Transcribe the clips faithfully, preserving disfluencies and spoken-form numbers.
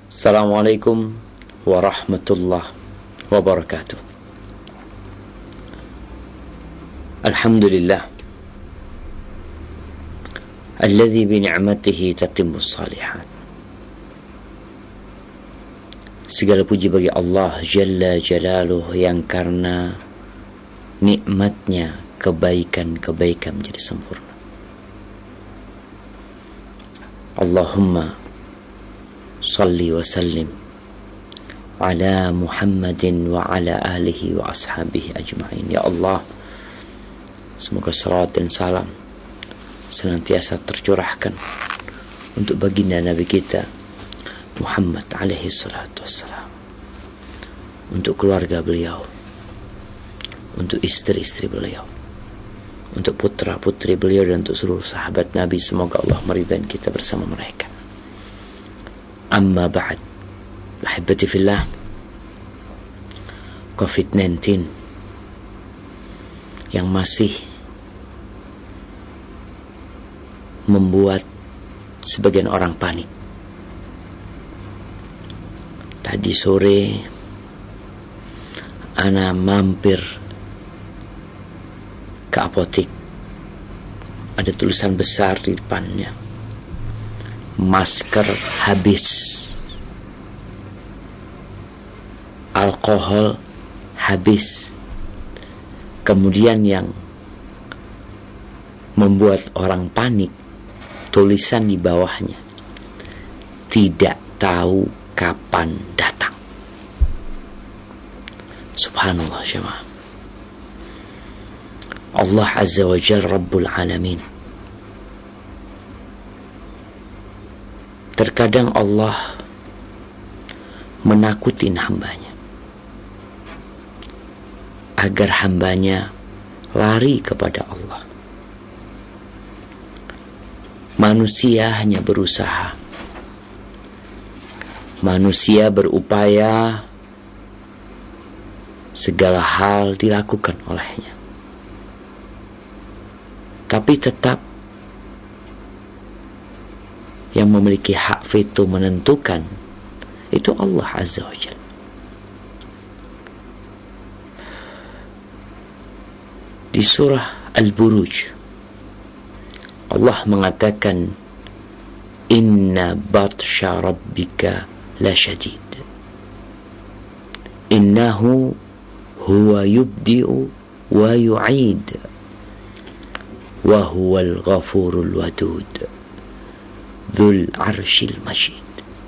Assalamualaikum warahmatullahi wabarakatuh. Alhamdulillah alladzi bi ni'matihi tatimmus shalihat. Segala puji bagi Allah Jalla Jalaluh yang karena nikmatnya kebaikan-kebaikan menjadi sempurna. Allahumma salli wa sallim ala Muhammadin wa ala alihi wa ashabihi ajma'in. Ya Allah, semoga salawat dan salam senantiasa tercurahkan untuk baginda Nabi kita Muhammad alaihi salatu wassalam, untuk keluarga beliau, untuk istri-istri beliau, untuk putra-putri beliau, dan untuk seluruh sahabat Nabi. Semoga Allah meridai kita bersama mereka. Amma ba'd, ahibati fillah, covid sembilan belas yang masih membuat sebagian orang panik. Tadi sore ana mampir ke apotik, ada tulisan besar di depannya, masker habis, alkohol habis. Kemudian yang membuat orang panik, tulisan di bawahnya, tidak tahu kapan datang. Subhanallah jemaah. Allah Azza wa Jalla Rabbul Alamin. Terkadang Allah menakutin hambanya agar hambanya lari kepada Allah. Manusia hanya berusaha, manusia berupaya, segala hal dilakukan olehnya, tapi tetap yang memiliki hak veto menentukan itu Allah Azza wa Jalla. Di surah Al-Buruj Allah mengatakan, inna batsha rabbika la syadid, innahu huwa yubdi'u wa yu'id wa huwal ghafurul wadud dzul arsyil majid.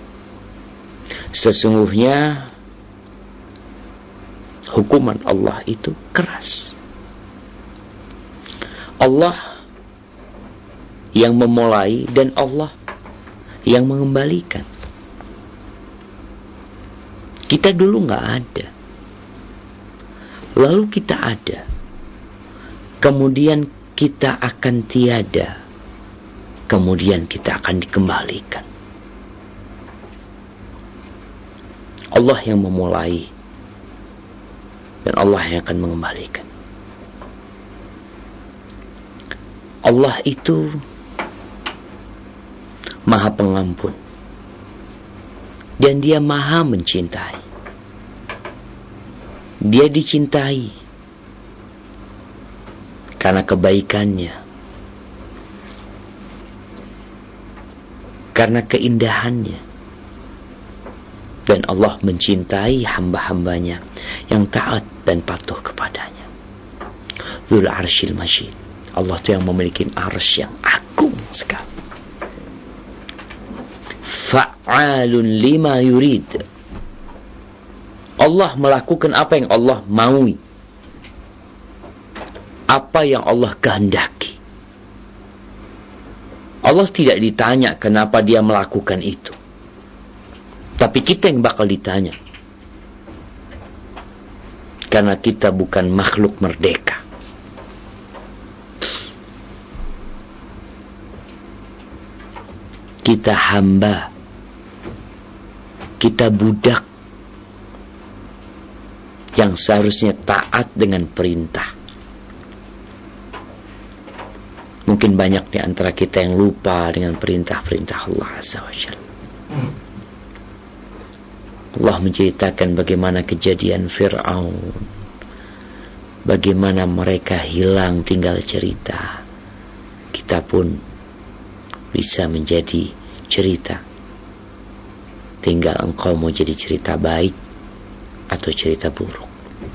Sesungguhnya hukuman Allah itu keras. Allah yang memulai dan Allah yang mengembalikan. Kita dulu nggak ada, lalu kita ada, kemudian kita akan tiada, kemudian kita akan dikembalikan. Allah yang memulai dan Allah yang akan mengembalikan. Allah itu Maha Pengampun dan Dia Maha Mencintai. Dia dicintai karena kebaikannya, karena keindahannya, dan Allah mencintai hamba-hambanya yang taat dan patuh kepadanya. Dzul arsyil majid. Allah itu yang memiliki arsy yang agung sekali. Fa'alun lima yurid. Allah melakukan apa yang Allah maui, apa yang Allah kehendaki. Allah tidak ditanya kenapa Dia melakukan itu, tapi kita yang bakal ditanya, karena kita bukan makhluk merdeka. Kita hamba, kita budak yang seharusnya taat dengan perintah. Mungkin banyak di antara kita yang lupa dengan perintah-perintah Allah Azza wa Jalla. Allah menceritakan bagaimana kejadian Fir'aun, bagaimana mereka hilang tinggal cerita. Kita pun bisa menjadi cerita, tinggal engkau mau jadi cerita baik atau cerita buruk.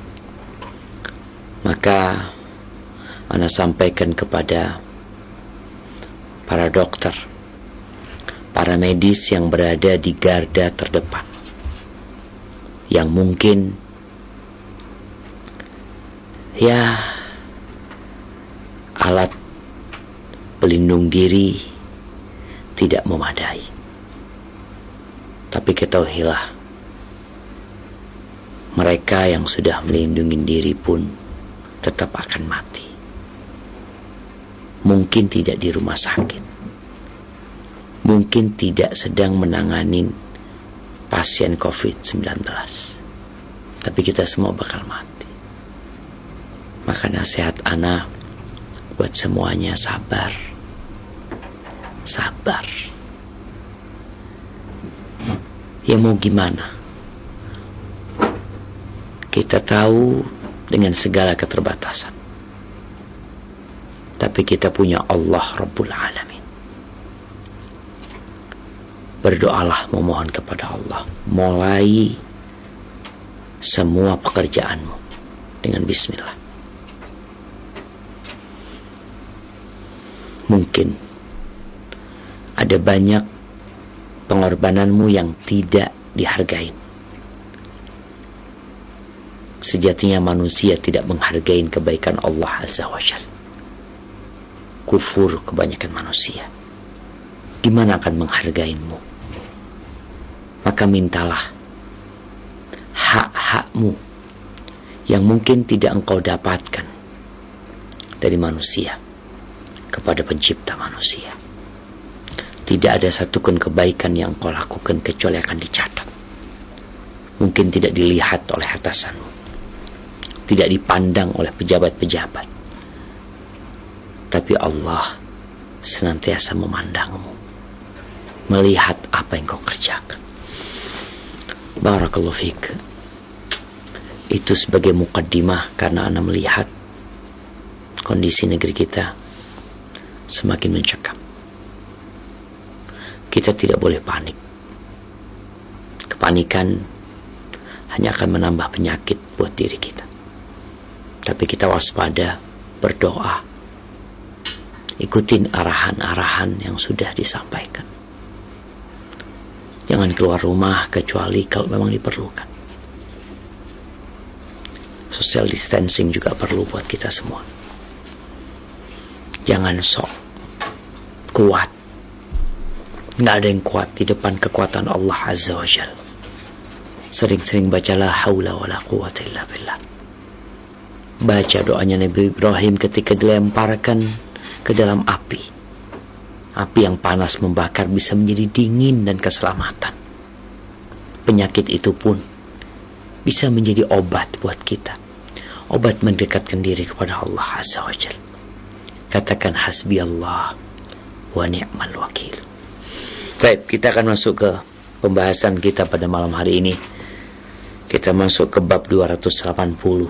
Maka ana sampaikan kepada para dokter, para medis yang berada di garda terdepan, yang mungkin ya alat pelindung diri tidak memadai. Tapi ketahuilah, mereka yang sudah melindungi diri pun tetap akan mati. Mungkin tidak di rumah sakit, mungkin tidak sedang menangani pasien covid sembilan belas, tapi kita semua bakal mati. Maka nasihat ana buat semuanya, sabar, sabar. Ya mau gimana, kita tahu dengan segala keterbatasan, tapi kita punya Allah Rabbul Alamin. Berdoalah, memohon kepada Allah. Mulai semua pekerjaanmu dengan bismillah. Mungkin ada banyak pengorbananmu yang tidak dihargai. Sejatinya manusia tidak menghargai kebaikan Allah Azza wa Jalla. Kufur kebanyakan manusia. Gimana akan menghargaimu? Maka mintalah hak-hakmu yang mungkin tidak engkau dapatkan dari manusia kepada pencipta manusia. Tidak ada satupun kebaikan yang engkau lakukan kecuali akan dicatat. Mungkin tidak dilihat oleh atasanmu, tidak dipandang oleh pejabat-pejabat, tapi Allah senantiasa memandangmu, melihat apa yang kau kerjakan. Barakallahu fiik. Itu sebagai mukaddimah, karena ana melihat kondisi negeri kita semakin mencekam. Kita tidak boleh panik. Kepanikan hanya akan menambah penyakit buat diri kita. Tapi kita waspada, berdoa, ikutin arahan-arahan yang sudah disampaikan. Jangan keluar rumah kecuali kalau memang diperlukan. Social distancing juga perlu buat kita semua. Jangan sok kuat. Nggak ada yang kuat di depan kekuatan Allah Azza wa Jalla. Sering-sering baca la haula wa la quwata illa billah. Baca doanya Nabi Ibrahim ketika dilemparkan ke dalam api. Api yang panas membakar bisa menjadi dingin dan keselamatan. Penyakit itu pun bisa menjadi obat buat kita. Obat mendekatkan diri kepada Allah Azza wa Jalla. Katakan hasbi Allah wa ni'mal wakil. Baik, kita akan masuk ke pembahasan kita pada malam hari ini. Kita masuk ke bab dua ratus delapan puluh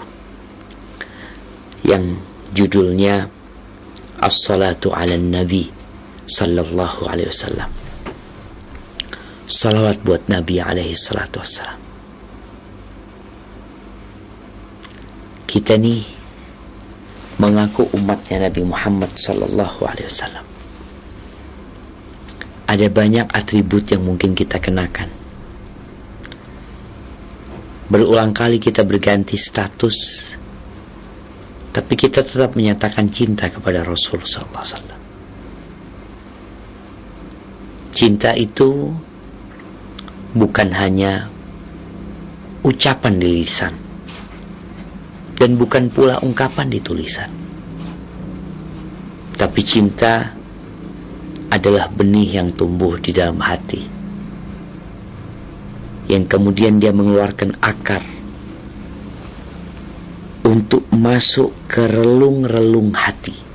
yang judulnya As-salatu ala Nabi sallallahu alaihi wasallam. Salawat buat Nabi alaihi salatu wassalam. Kita nih mengaku umatnya Nabi Muhammad sallallahu alaihi wasallam. Ada banyak atribut yang mungkin kita kenakan. Berulang kali kita berganti status, tapi kita tetap menyatakan cinta kepada Rasul sallallahu alaihi wasallam. Cinta itu bukan hanya ucapan di lisan, dan bukan pula ungkapan di tulisan. Tapi cinta adalah benih yang tumbuh di dalam hati, yang kemudian dia mengeluarkan akar untuk masuk ke relung-relung hati.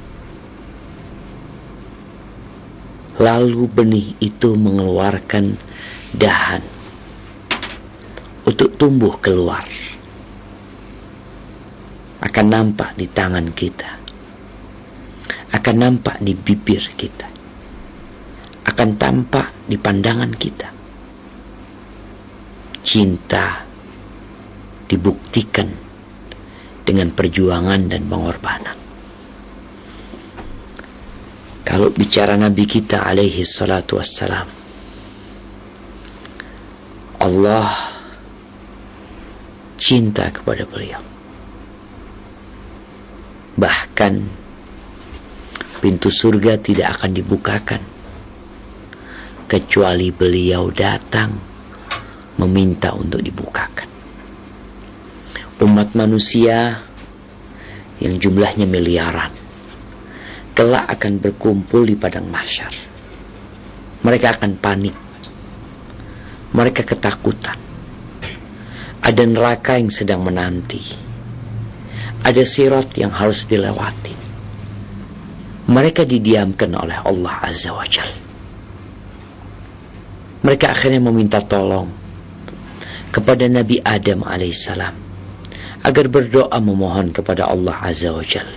Lalu benih itu mengeluarkan dahan untuk tumbuh keluar. Akan nampak di tangan kita, akan nampak di bibir kita, akan tampak di pandangan kita. Cinta dibuktikan dengan perjuangan dan pengorbanan. Kalau bicara Nabi kita alaihi salatu wassalam, Allah cinta kepada beliau. Bahkan pintu surga tidak akan dibukakan kecuali beliau datang meminta untuk dibukakan. Umat manusia yang jumlahnya miliaran kelak akan berkumpul di padang mahsyar. Mereka akan panik, mereka ketakutan. Ada neraka yang sedang menanti, ada sirat yang harus dilewati. Mereka didiamkan oleh Allah Azza wa Jalla. Mereka akhirnya meminta tolong kepada Nabi Adam alaihissalam agar berdoa memohon kepada Allah Azza wa Jalla.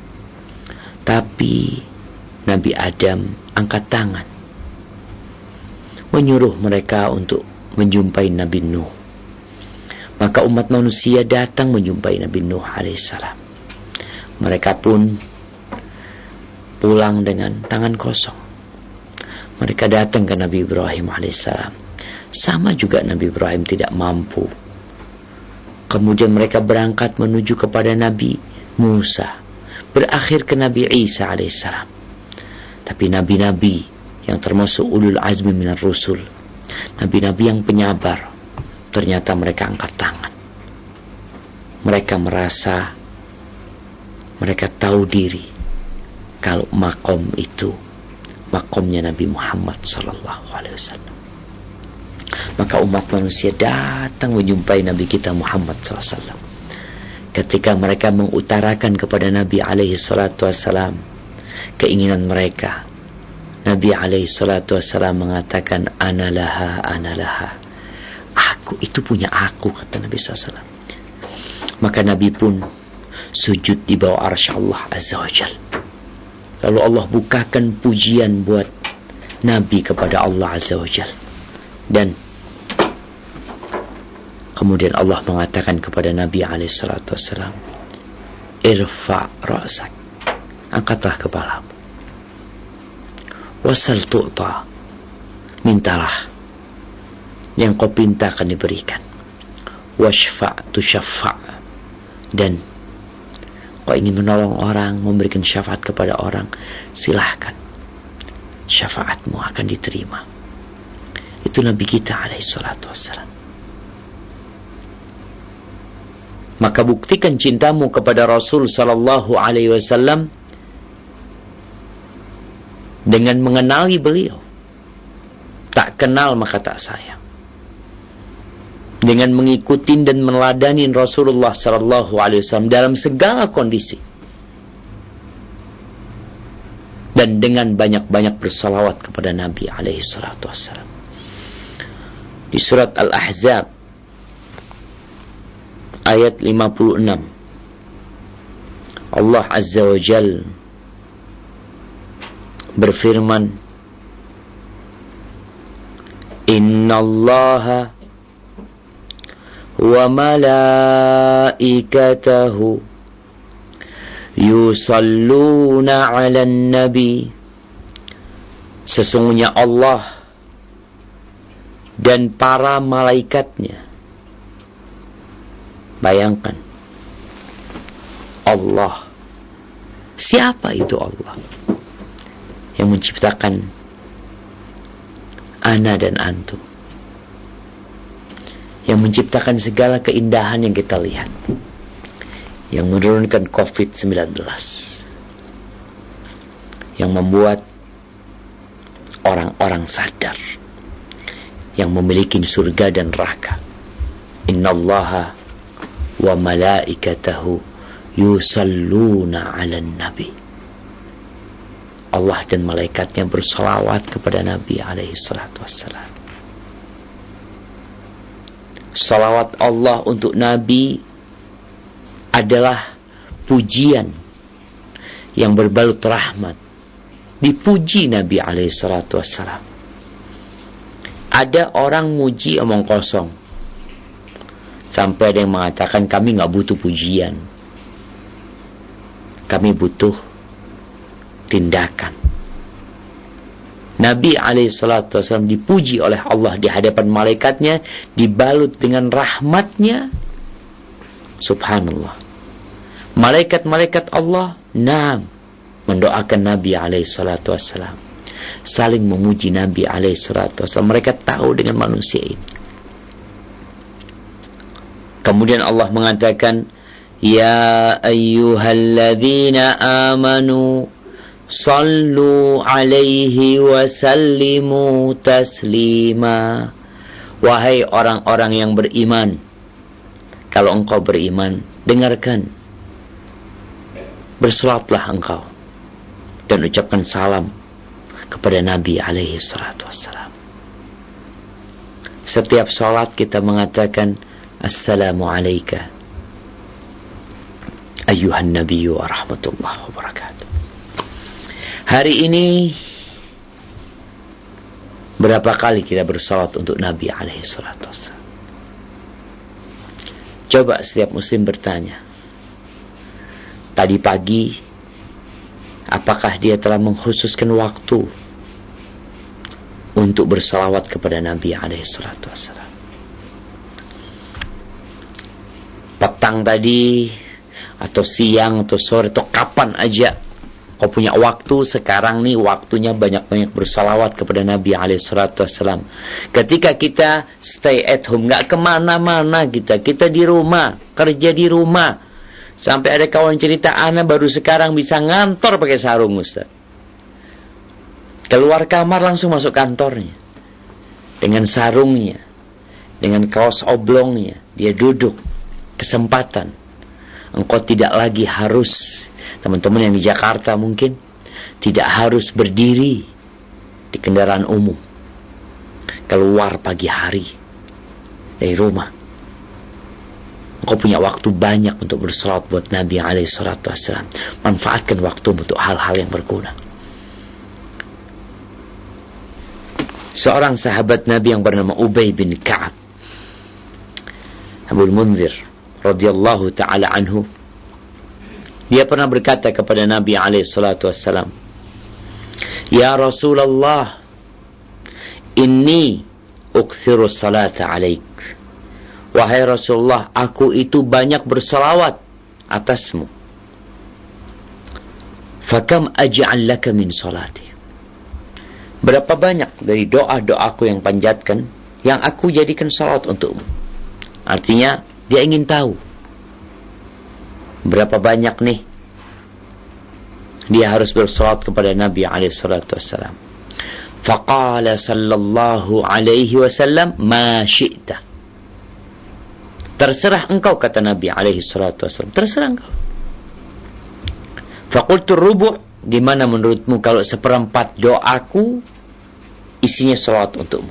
Tapi Nabi Adam angkat tangan menyuruh mereka untuk menjumpai Nabi Nuh. Maka umat manusia datang menjumpai Nabi Nuh alaihissalam. Mereka pun pulang dengan tangan kosong. Mereka datang ke Nabi Ibrahim alaihissalam. Sama juga Nabi Ibrahim tidak mampu. Kemudian mereka berangkat menuju kepada Nabi Musa. Berakhir ke Nabi Isa alaihissalam. Tapi nabi-nabi yang termasuk ulul azmi minar rusul, nabi-nabi yang penyabar, ternyata mereka angkat tangan. Mereka merasa, mereka tahu diri kalau makom itu makomnya Nabi Muhammad sallallahu alaihi wasallam. Maka umat manusia datang menjumpai Nabi kita Muhammad sallallahu alaihi wasallam. Ketika mereka mengutarakan kepada Nabi alaihi salatu wassalam keinginan mereka, Nabi alaihi salatu wassalam mengatakan, ana laha, ana laha. Aku, itu punya aku, kata Nabi sallallahu alaihi wasallam. Maka Nabi pun sujud di bawah arsy Allah Azza wa Jalla. Lalu Allah bukakan pujian buat Nabi kepada Allah Azza wa Jalla. Dan kemudian Allah mengatakan kepada Nabi alaihi salatu wassalam, irfa ra'sak, angkatlah kepalamu. Wasal tu'ta, mintalah, yang kau pinta akan diberikan. Washfa' tushaffa', dan kau ingin menolong orang, memberikan syafaat kepada orang, silahkan, syafaatmu akan diterima. Itu Nabi kita alaihi salatu wassalam. Maka buktikan cintamu kepada Rasul sallallahu alaihi wasallam dengan mengenali beliau. Tak kenal maka tak sayang. Dengan mengikuti dan meneladani Rasulullah sallallahu alaihi wasallam dalam segala kondisi. Dan dengan banyak-banyak bersalawat kepada Nabi alaihi salatu wassalam. Di surat Al-Ahzab ayat lima puluh enam, Allah Azza wa Jal berfirman, Inna Allaha wa malaikatahu yusalluna ala nabi. Sesungguhnya Allah dan para malaikatnya. Bayangkan, Allah. Siapa itu Allah? Yang menciptakan ana dan antum. Yang menciptakan segala keindahan yang kita lihat. Yang menurunkan covid sembilan belas. Yang membuat orang-orang sadar. Yang memiliki surga dan neraka. Innallaha wa malaikatahu yusalluna 'alan nabi. Allah dan malaikatnya bersalawat kepada Nabi alaihi salatu wassalam. salawat Allah untuk Nabi adalah pujian yang berbalut rahmat. Dipuji Nabi alaihi salatu wassalam. Ada orang muji omong kosong, sampai ada yang mengatakan kami gak butuh pujian, kami butuh tindakan. Nabi alaihi salatu wassalam dipuji oleh Allah di hadapan malaikatnya, dibalut dengan rahmatnya. Subhanallah. Malaikat-malaikat Allah, naam, mendoakan Nabi alaihi salatu wassalam, saling memuji Nabi alaihi salatu wassalam. Mereka tahu dengan manusia ini. Kemudian Allah mengatakan, ya ayyuhalladzina amanu sallu alaihi wa sallimu taslima. Wahai orang-orang yang beriman, kalau engkau beriman, dengarkan, bersalatlah engkau dan ucapkan salam kepada Nabi alaihi salatu wassalam. Setiap salat kita mengatakan assalamu alayka ayyuhan nabiyyu wa rahmatullahi wa barakatuh. Hari ini berapa kali kita bersalat untuk Nabi alaihi salatu wassalam? Coba setiap muslim bertanya, tadi pagi apakah dia telah mengkhususkan waktu untuk bersalawat kepada Nabi alaihi salatu wassalam? Petang tadi, atau siang, atau sore, atau kapan aja kau punya waktu, sekarang nih waktunya banyak-banyak bersalawat kepada Nabi alaihi salatu wassalam. Ketika kita stay at home, gak kemana-mana kita, kita di rumah, kerja di rumah. Sampai ada kawan cerita, ana baru sekarang bisa ngantor pakai sarung, Ustaz. Keluar kamar langsung masuk kantornya, dengan sarungnya, dengan kaos oblongnya, dia duduk. Kesempatan. Engkau tidak lagi harus, teman-teman yang di Jakarta mungkin, tidak harus berdiri di kendaraan umum, keluar pagi hari dari rumah. Engkau punya waktu banyak untuk bersalawat buat Nabi alaihi salatu wassalam. Manfaatkan waktu untuk hal-hal yang berguna. Seorang sahabat Nabi yang bernama Ubay bin Ka'ab, Abul Munzir radhiyallahu ta'ala anhu, dia pernah berkata kepada Nabi alaihi salatu wassalam, ya Rasulullah, inni ukthiru salata alaik. Wahai Rasulullah, aku itu banyak bersalawat atasmu. Fakam aj'al laka min salati. Berapa banyak dari doa-doaku yang panjatkan yang aku jadikan salawat untukmu. Artinya dia ingin tahu berapa banyak nih dia harus bersalawat kepada Nabi alaihi salatu wassalam. Faqala sallallahu alaihi wasallam, ma syi'ta. Terserah engkau, kata Nabi alaihi salatu wassalam, terserah engkau. Faqultu rubu', gimana menurutmu kalau seperempat doaku isinya salawat untukmu?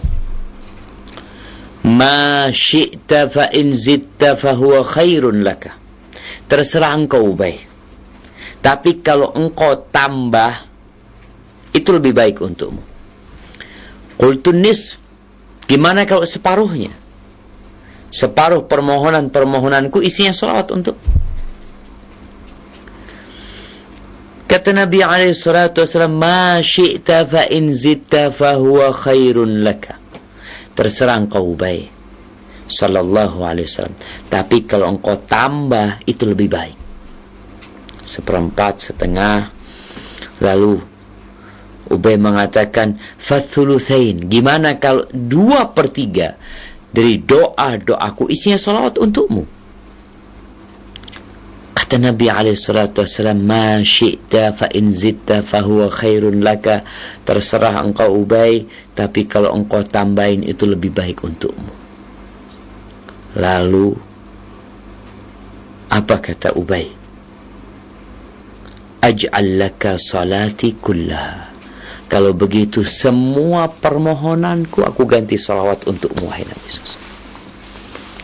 Ma syi'ta fa in zitta fa huwa khairun laka. Terserah engkau, Ubay. Tapi kalau engkau tambah, itu lebih baik untukmu. Qultu nisf, gimana kalau separuhnya? Separuh permohonan-permohonanku isinya salawat untuk. Kata Nabi alaihi salatu wasallam, ma syi'ta fa in zitta fa huwa khairun laka. Terserah engkau, Ubay sallallahu alaihi wasallam, tapi kalau engkau tambah itu lebih baik. Seperempat, setengah. Lalu Ubay mengatakan, fathulutsain, gimana kalau dua per tiga dari doa-doaku isinya salawat untukmu? Kata Nabi alaihi salatu wasallam, ma syi'ta fa in zitta fa huwa khairun laka. Terserah engkau, Ubay, tapi kalau engkau tambahin itu lebih baik untukmu. Lalu apa kata Ubay? Aj'al laka salati kullaha. Kalau begitu semua permohonanku aku ganti salawat untukmu, wahai Nabi sallallahu alaihi wasallam.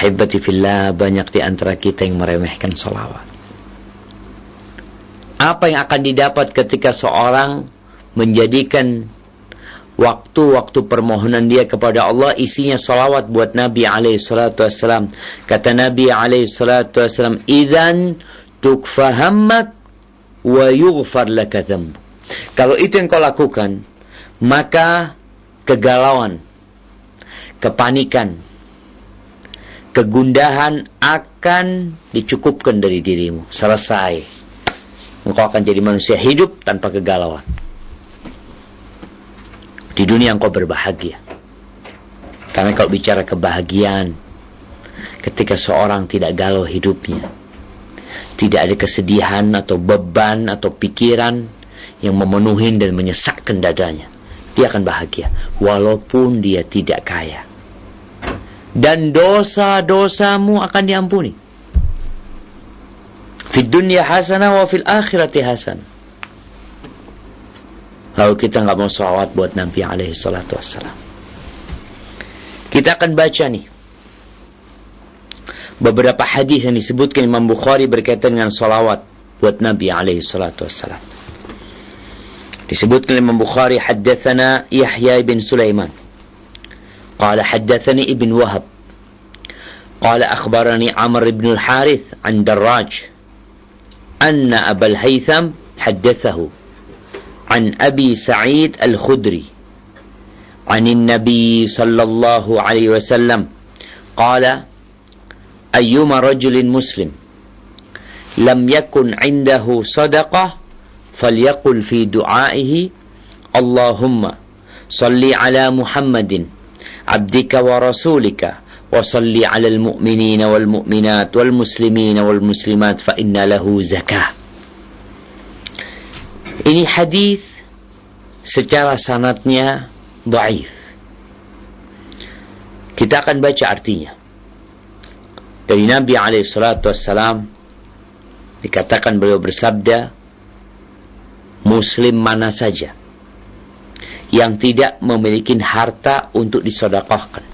Ahibati fillah, banyak di antara kita yang meremehkan salawat. Apa yang akan didapat ketika seorang menjadikan waktu-waktu permohonan dia kepada Allah isinya salawat buat Nabi alaihi salatu wassalam. Kata Nabi alaihi salatu wassalam, "Idzan tukfa hammak wa yughfar laka dzambuk." Kalau itu yang kau lakukan, maka kegalauan, kepanikan, kegundahan akan dicukupkan dari dirimu. Selesai. Engkau akan jadi manusia hidup tanpa kegalauan. Di dunia engkau berbahagia. Karena kalau bicara kebahagiaan, ketika seorang tidak galau hidupnya, tidak ada kesedihan atau beban atau pikiran yang memenuhi dan menyesakkan dadanya, dia akan bahagia walaupun dia tidak kaya. Dan dosa-dosamu akan diampuni. Fid dunya hasanah wa fil akhirati hasanah. Lalu kita nggak mau salawat buat Nabi alaihi salatu wassalam. Kita akan baca nih beberapa hadis yang disebutkan Imam Bukhari berkaitan dengan salawat buat Nabi alaihi salatu wassalam. Disebutkan Imam Bukhari, haddatsana Yahya bin Sulaiman قال حدثني ابن وهب قال أخبرني عمرو بن الحارث عن دراج أن أبا الهيثم حدثه عن أبي سعيد الخدري عن النبي صلى الله عليه وسلم قال أيما رجل مسلم لم يكن عنده صدقة فليقل في دعائه اللهم صل على محمد عبدك ورسولك وصل على المؤمنين والمؤمنات والمسلمين والمسلمات فإن له زكاة. Ini hadis secara sanadnya dhaif. Kita akan baca artinya. Dari Nabi alaihi salatu wassalam dikatakan beliau bersabda, Muslim mana saja yang tidak memiliki harta untuk disedekahkan,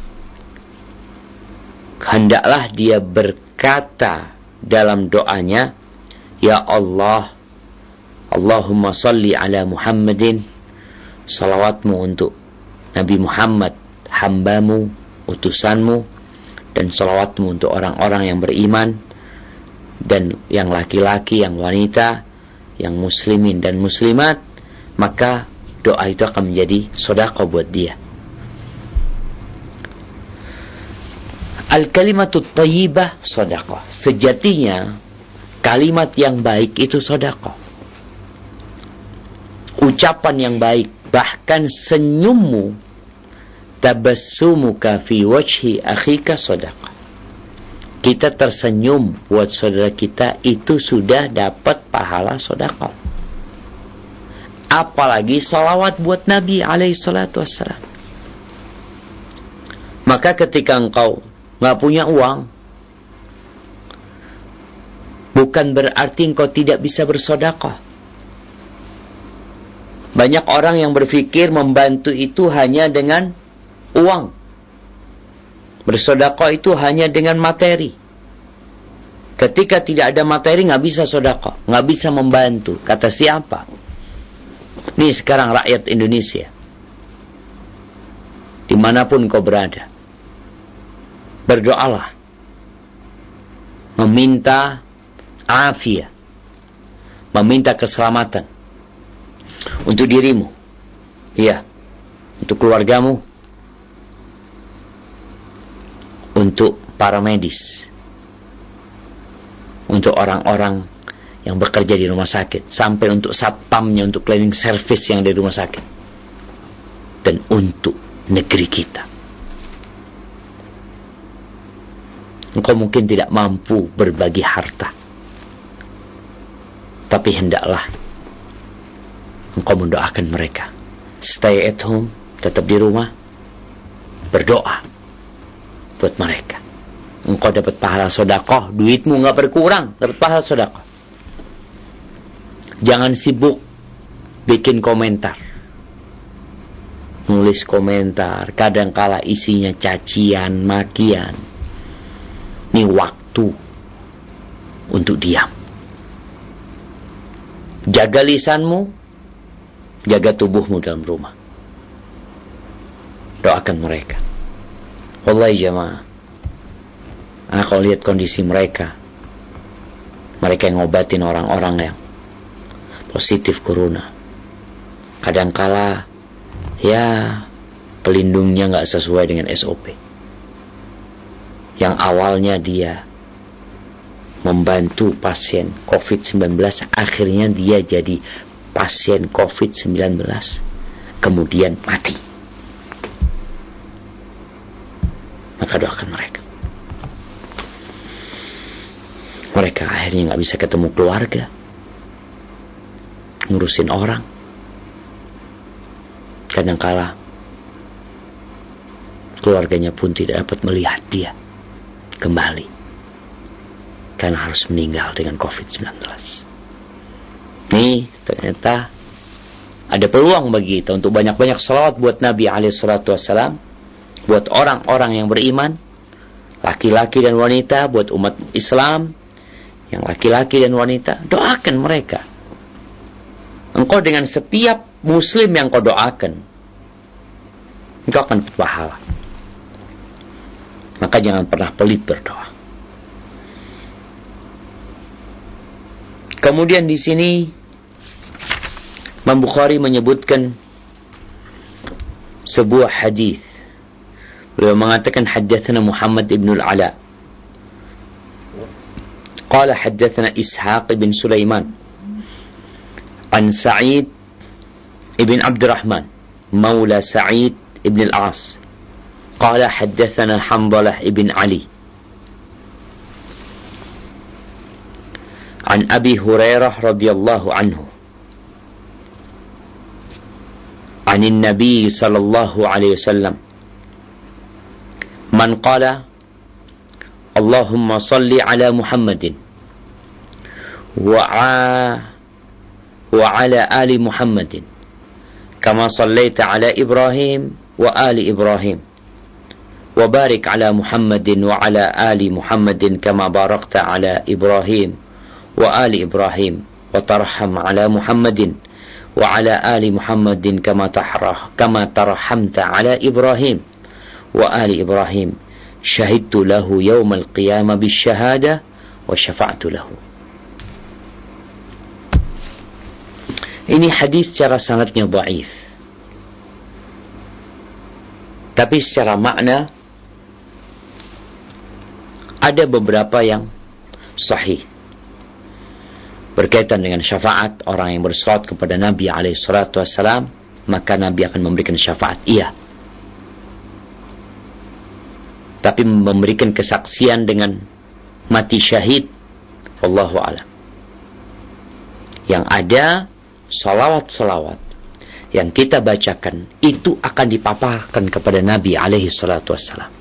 hendaklah dia berkata dalam doanya, Ya Allah, Allahumma salli ala Muhammadin, salawatmu untuk Nabi Muhammad, hambamu, utusanmu, dan salawatmu untuk orang-orang yang beriman, dan yang laki-laki, yang wanita, yang muslimin dan muslimat, maka doa itu akan menjadi sedekah buat dia. Al-kalimatut thayyibah sedekah. Sejatinya kalimat yang baik itu sedekah. Ucapan yang baik, bahkan senyummu, tabassumuka fi wajhi akhika sedekah. Kita tersenyum buat saudara kita, itu sudah dapat pahala sedekah. Apalagi salawat buat Nabi alaihi salatu wassalam. Maka ketika engkau gak punya uang, bukan berarti engkau tidak bisa bersedekah. Banyak orang yang berpikir membantu itu hanya dengan uang. Bersedekah itu hanya dengan materi. Ketika tidak ada materi, gak bisa sedekah, gak bisa membantu. Kata siapa? Ini sekarang rakyat Indonesia, dimanapun kau berada, berdoalah, meminta afiat, meminta keselamatan untuk dirimu, ya, untuk keluargamu, untuk para medis, untuk orang-orang yang bekerja di rumah sakit, sampai untuk satpamnya, untuk cleaning service yang di rumah sakit, dan untuk negeri kita. Engkau mungkin tidak mampu berbagi harta, tapi hendaklah engkau mendoakan mereka. Stay at home, tetap di rumah, berdoa buat mereka. Engkau dapat pahala sedekah, duitmu enggak berkurang, dapat pahala sedekah. Jangan sibuk bikin komentar, nulis komentar, kadangkala isinya cacian, makian. Ini waktu untuk diam. Jaga lisanmu, jaga tubuhmu dalam rumah. Doakan mereka. Wallahi jamaah, nah, kalau lihat kondisi mereka, mereka yang ngobatin orang-orang yang positif corona, kadangkala ya pelindungnya nggak sesuai dengan S O P. Yang awalnya dia membantu pasien covid sembilan belas, akhirnya dia jadi pasien covid sembilan belas, kemudian mati. Maka doakan mereka. Mereka akhirnya nggak bisa ketemu keluarga, ngurusin orang. Kadangkala keluarganya pun tidak dapat melihat dia kembali, karena harus meninggal dengan covid sembilan belas. Nih, ternyata ada peluang bagi kita untuk banyak-banyak salawat buat Nabi alaihi salatu wassalam, buat orang-orang yang beriman, laki-laki dan wanita, buat umat Islam yang laki-laki dan wanita. Doakan mereka. Engkau dengan setiap muslim yang kau doakan, engkau akan dapat pahala. Maka jangan pernah pelit berdoa. Kemudian di sini Imam Bukhari menyebutkan sebuah hadis. Beliau mengatakan haddatsana Muhammad ibn al-Ala. Qala haddatsana Ishaq ibn Sulaiman an Sa'id ibn Abdurrahman maula Sa'id ibn al-As. Qala haddatsana Hanzalah ibn Ali an Abi Hurairah radhiyallahu anhu عن النبي صلى الله عليه وسلم من قال اللهم صل على محمد وعلى آل محمد كما صليت على إبراهيم وآل إبراهيم وبارك على محمد وعلى آل محمد كما باركت على إبراهيم وآل إبراهيم وترحم على محمد وعلى آل محمد كما تحرح كما ترحمت على إبراهيم وآل إبراهيم شهدت له يوم القيامة بالشهادة وشفعت له. Ini hadis secara sanadnya dhaif, tapi secara makna ada beberapa yang sahih berkaitan dengan syafaat orang yang bersolat kepada Nabi alaihi salatu wassalam, maka Nabi akan memberikan syafaat, iya, tapi memberikan kesaksian dengan mati syahid, wallahu a'lam. Yang ada salawat-salawat yang kita bacakan itu akan dipaparkan kepada Nabi alaihi salatu wassalam.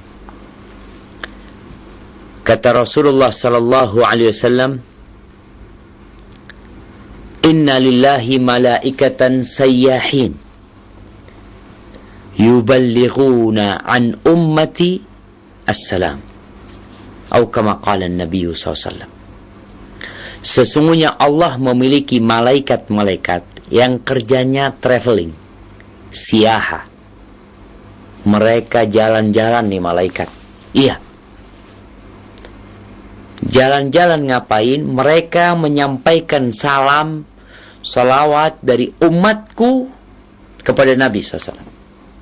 Kata Rasulullah sallallahu alaihi wasallam, Inna lillahi malaikatan sayyahin yuballighuna an ummati assalam. Atau kama qala Nabi sallallahu alaihi wasallam. Sesungguhnya Allah memiliki malaikat-malaikat yang kerjanya traveling, siaha. Mereka jalan-jalan nih malaikat. Iya. Jalan-jalan ngapain? Mereka menyampaikan salam, salawat dari umatku kepada Nabi sallallahu alaihi wasallam.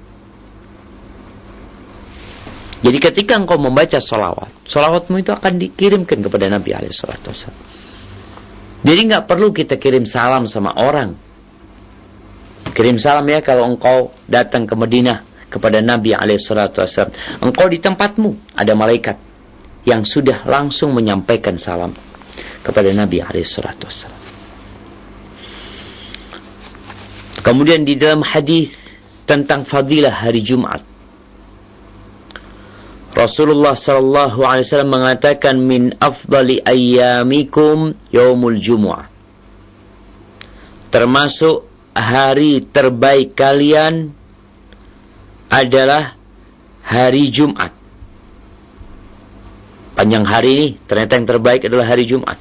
Jadi ketika engkau membaca salawat, salawatmu itu akan dikirimkan kepada Nabi alaihi salatu wasallam. Jadi nggak perlu kita kirim salam sama orang. Kirim salam ya kalau engkau datang ke Madinah kepada Nabi alaihi salatu wasallam. Engkau di tempatmu ada malaikat yang sudah langsung menyampaikan salam kepada Nabi alaihi salatu wasallam. Kemudian di dalam hadis tentang fadilah hari Jumat, Rasulullah sallallahu alaihi wasallam mengatakan min afdali ayyamikum yaumul jumu'ah. Termasuk hari terbaik kalian adalah hari Jumat. Panjang hari ini, ternyata yang terbaik adalah hari Jumat.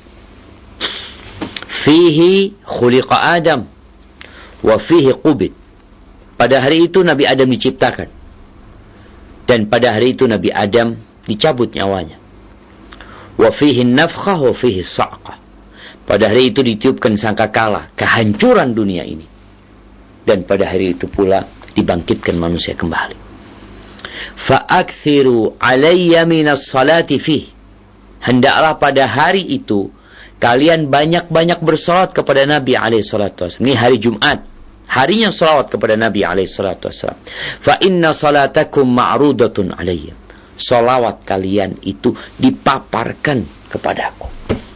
Fihi khuliqa Adam wa fihi qubid. Pada hari itu Nabi Adam diciptakan. Dan pada hari itu Nabi Adam dicabut nyawanya. Wa fihi nafkhah wa fihi sa'qah. Pada hari itu ditiupkan sangkakala, kehancuran dunia ini. Dan pada hari itu pula dibangkitkan manusia kembali. Fa'akthiru alayya minas salati fih. Hendaklah pada hari itu kalian banyak-banyak bersalat kepada Nabi alaihi salatu wasallam. Ini hari Jumat, harinya salawat kepada Nabi alaihi salatu wasallam. Fa inna salatakum ma'rudatun alayya. Salawat kalian itu dipaparkan kepadaku.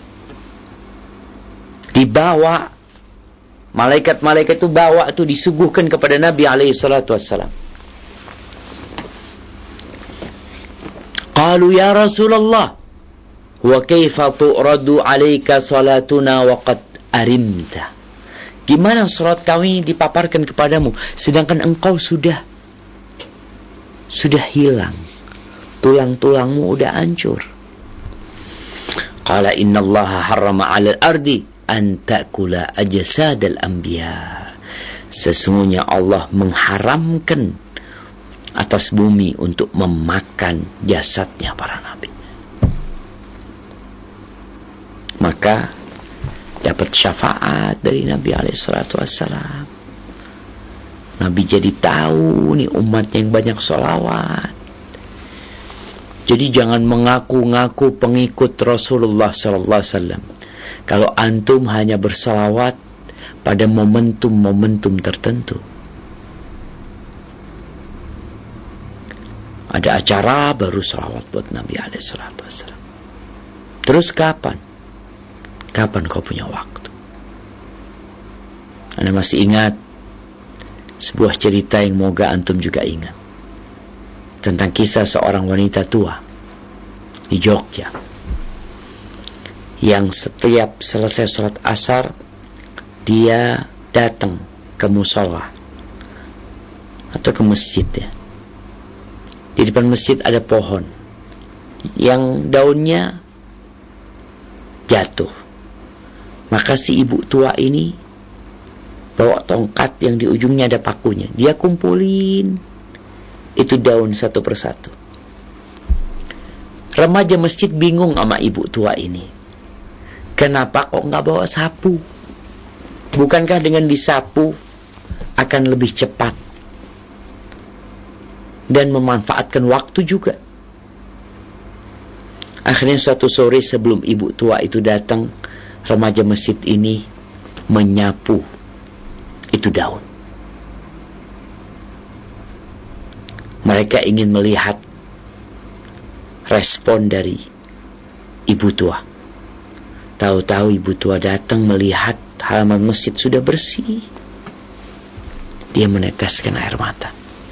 Dibawa, malaikat-malaikat itu bawa itu disuguhkan kepada Nabi alaihi salatu wasallam. Qalu ya Rasulullah, wa kaifa tu'radu 'alaika salatuna wa qad arimta. Gimana salat kami dipaparkan kepadamu sedangkan engkau sudah sudah hilang. Tulang-tulangmu udah hancur. Qala innallaha harrama 'alal ardi an ta'kula ajsadal anbiya. Sesungguhnya Allah mengharamkan atas bumi untuk memakan jasadnya para nabi. Maka dapat syafaat dari Nabi alaihi salatu wassalam. Nabi jadi tahu nih umat yang banyak sholawat. Jadi jangan mengaku-ngaku pengikut Rasulullah sallallahu alaihi wasallam kalau antum hanya bersalawat pada momentum-momentum tertentu. Ada acara baru salawat buat Nabi alaihi salatu wassalam. Terus kapan? Kapan kau punya waktu? Anda masih ingat sebuah cerita yang moga antum juga ingat. Tentang kisah seorang wanita tua di Jogja. Yang setiap selesai sholat asar dia datang ke musola atau ke masjid ya. Di depan masjid ada pohon yang daunnya jatuh. Maka si ibu tua ini bawa tongkat yang di ujungnya ada pakunya. Dia kumpulin itu daun satu persatu. Remaja masjid bingung sama ibu tua ini. Kenapa kok nggak bawa sapu? Bukankah dengan disapu akan lebih cepat dan memanfaatkan waktu juga? Akhirnya suatu sore sebelum ibu tua itu datang, remaja masjid ini menyapu itu daun. Mereka ingin melihat respon dari ibu tua. Tahu-tahu ibu tua datang melihat halaman masjid sudah bersih. Dia meneteskan air mata.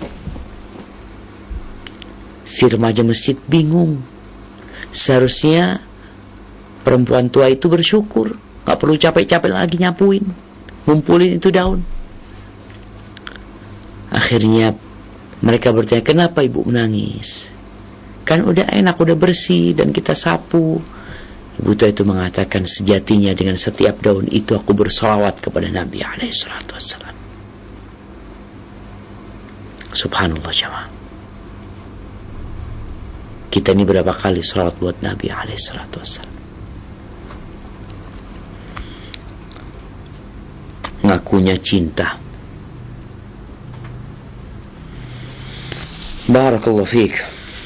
Si remaja masjid bingung. Seharusnya perempuan tua itu bersyukur, gak perlu capek-capek lagi nyapuin, ngumpulin itu daun. Akhirnya mereka bertanya, kenapa ibu menangis? Kan udah enak, udah bersih dan kita sapu. Ibu tua itu mengatakan, sejatinya dengan setiap daun itu aku bersolawat kepada Nabi alaihi salatu wassalam. Subhanallah jamaah. Kita ini berapa kali salawat buat Nabi alaihi salatu wassalam. Ngakunya cinta. Barakallahu fiik.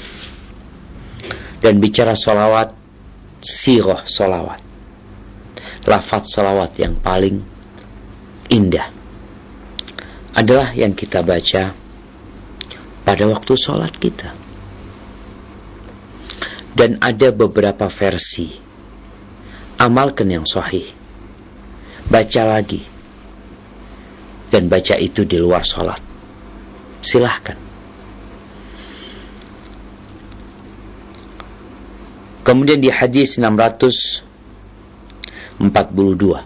Dan bicara salawat, sirah salawat, lafaz salawat yang paling indah adalah yang kita baca pada waktu sholat kita. Dan ada beberapa versi. Amalkan yang sahih, baca lagi, dan baca itu di luar sholat. Silahkan. Kemudian di hadis enam ratus empat puluh dua,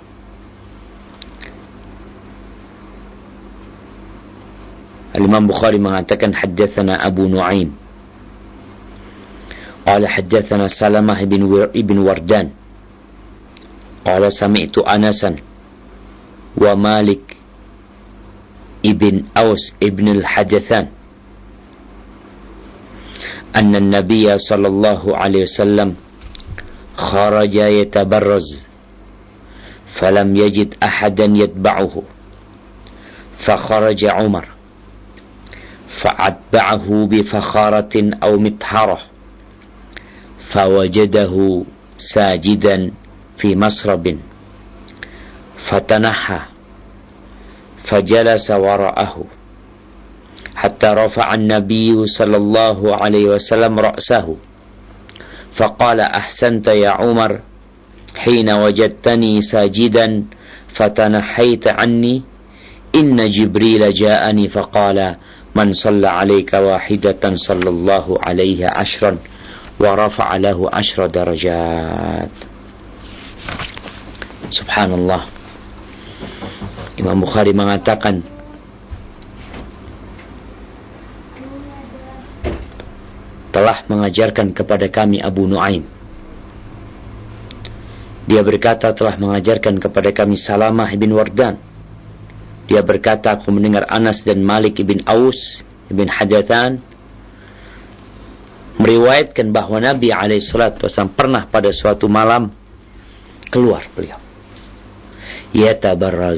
Al-Imam Bukhari mengatakan, haddatsana Abu Nu'aim قال حدثنا سلمة بن وردان قال سمعت أنسا ومالك ابن أوس ابن الحدثان أن النبي صلى الله عليه وسلم خرج يتبرز فلم يجد أحدا يتبعه فخرج عمر فأتبعه بفخارة أو مطهرة فوجده ساجدا في مسرب فتنحى فجلس وراءه حتى رفع النبي صلى الله عليه وسلم رأسه فقال أحسنت يا عمر حين وجدتني ساجدا فتنحيت عني إن جبريل جاءني فقال من صلى عليك واحدة صلى الله عليه عشرا ورفع له عشر درجات. Subhanallah. Imam Bukhari mengatakan telah mengajarkan kepada kami Abu Nuaim. Dia berkata telah mengajarkan kepada kami Salamah bin Wardan. Dia berkata aku mendengar Anas dan Malik bin Aus bin Hadathan meriwayatkan bahwa Nabi alaihi salatu wasallam pernah pada suatu malam keluar beliau. Yatabarraz.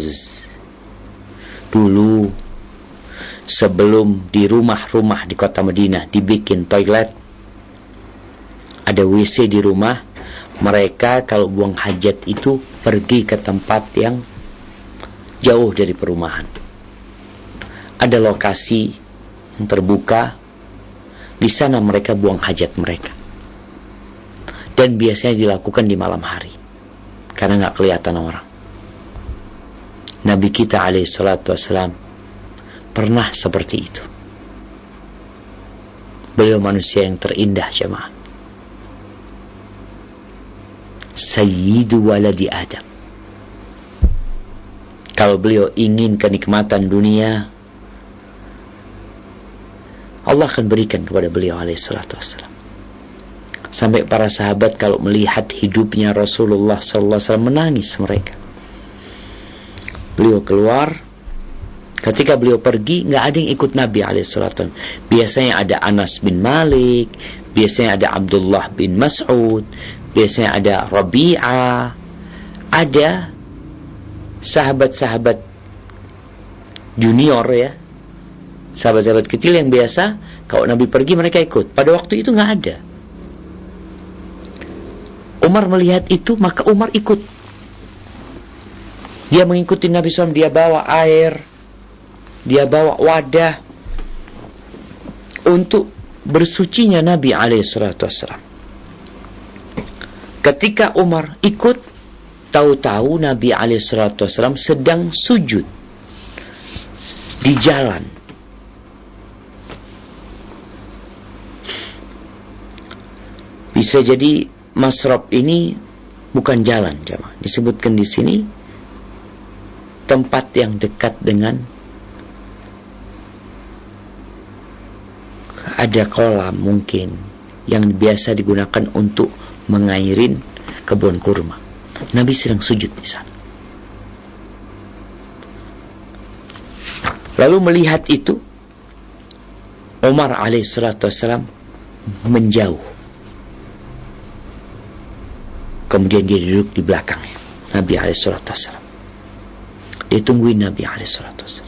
Dulu sebelum di rumah-rumah di kota Madinah dibikin toilet, ada W C di rumah, mereka kalau buang hajat itu pergi ke tempat yang jauh dari perumahan. Ada lokasi yang terbuka, di sana mereka buang hajat mereka. Dan biasanya dilakukan di malam hari, karena nggak kelihatan orang. Nabi kita alaihi salatu wassalam pernah seperti itu. Beliau manusia yang terindah jemaah. Sayyidu waladi Adam. Kalau beliau ingin kenikmatan dunia, Allah akan berikan kepada beliau alaihi salatu wassalam. Sampai para sahabat kalau melihat hidupnya Rasulullah sallallahu alaihi wasallam menangis mereka. Beliau keluar, ketika beliau pergi nggak ada yang ikut Nabi alaihi salatu wasallam. Biasanya ada Anas bin Malik, biasanya ada Abdullah bin Mas'ud, biasanya ada Rabi'ah, ada sahabat-sahabat junior ya, sahabat-sahabat kecil yang biasa kalau Nabi pergi mereka ikut. Pada waktu itu nggak ada. Umar melihat itu, maka Umar ikut. Dia mengikuti Nabi shallallahu alaihi wasallam. Dia bawa air, dia bawa wadah untuk bersucinya Nabi alaihi salatu wassalam. Ketika Umar ikut, tahu-tahu Nabi alaihi salatu wassalam sedang sujud di jalan. Bisa jadi masrab ini bukan jalan, jemaah. Disebutkan di sini tempat yang dekat dengan ada kolam mungkin yang biasa digunakan untuk mengairin kebun kurma. Nabi sedang sujud di sana. Lalu melihat itu, Umar alaihi salatu wassalam menjauh. Kemudian dia duduk di belakangnya Nabi alaihi salatu wassalam. Dia tungguin Nabi alaihi salatu wassalam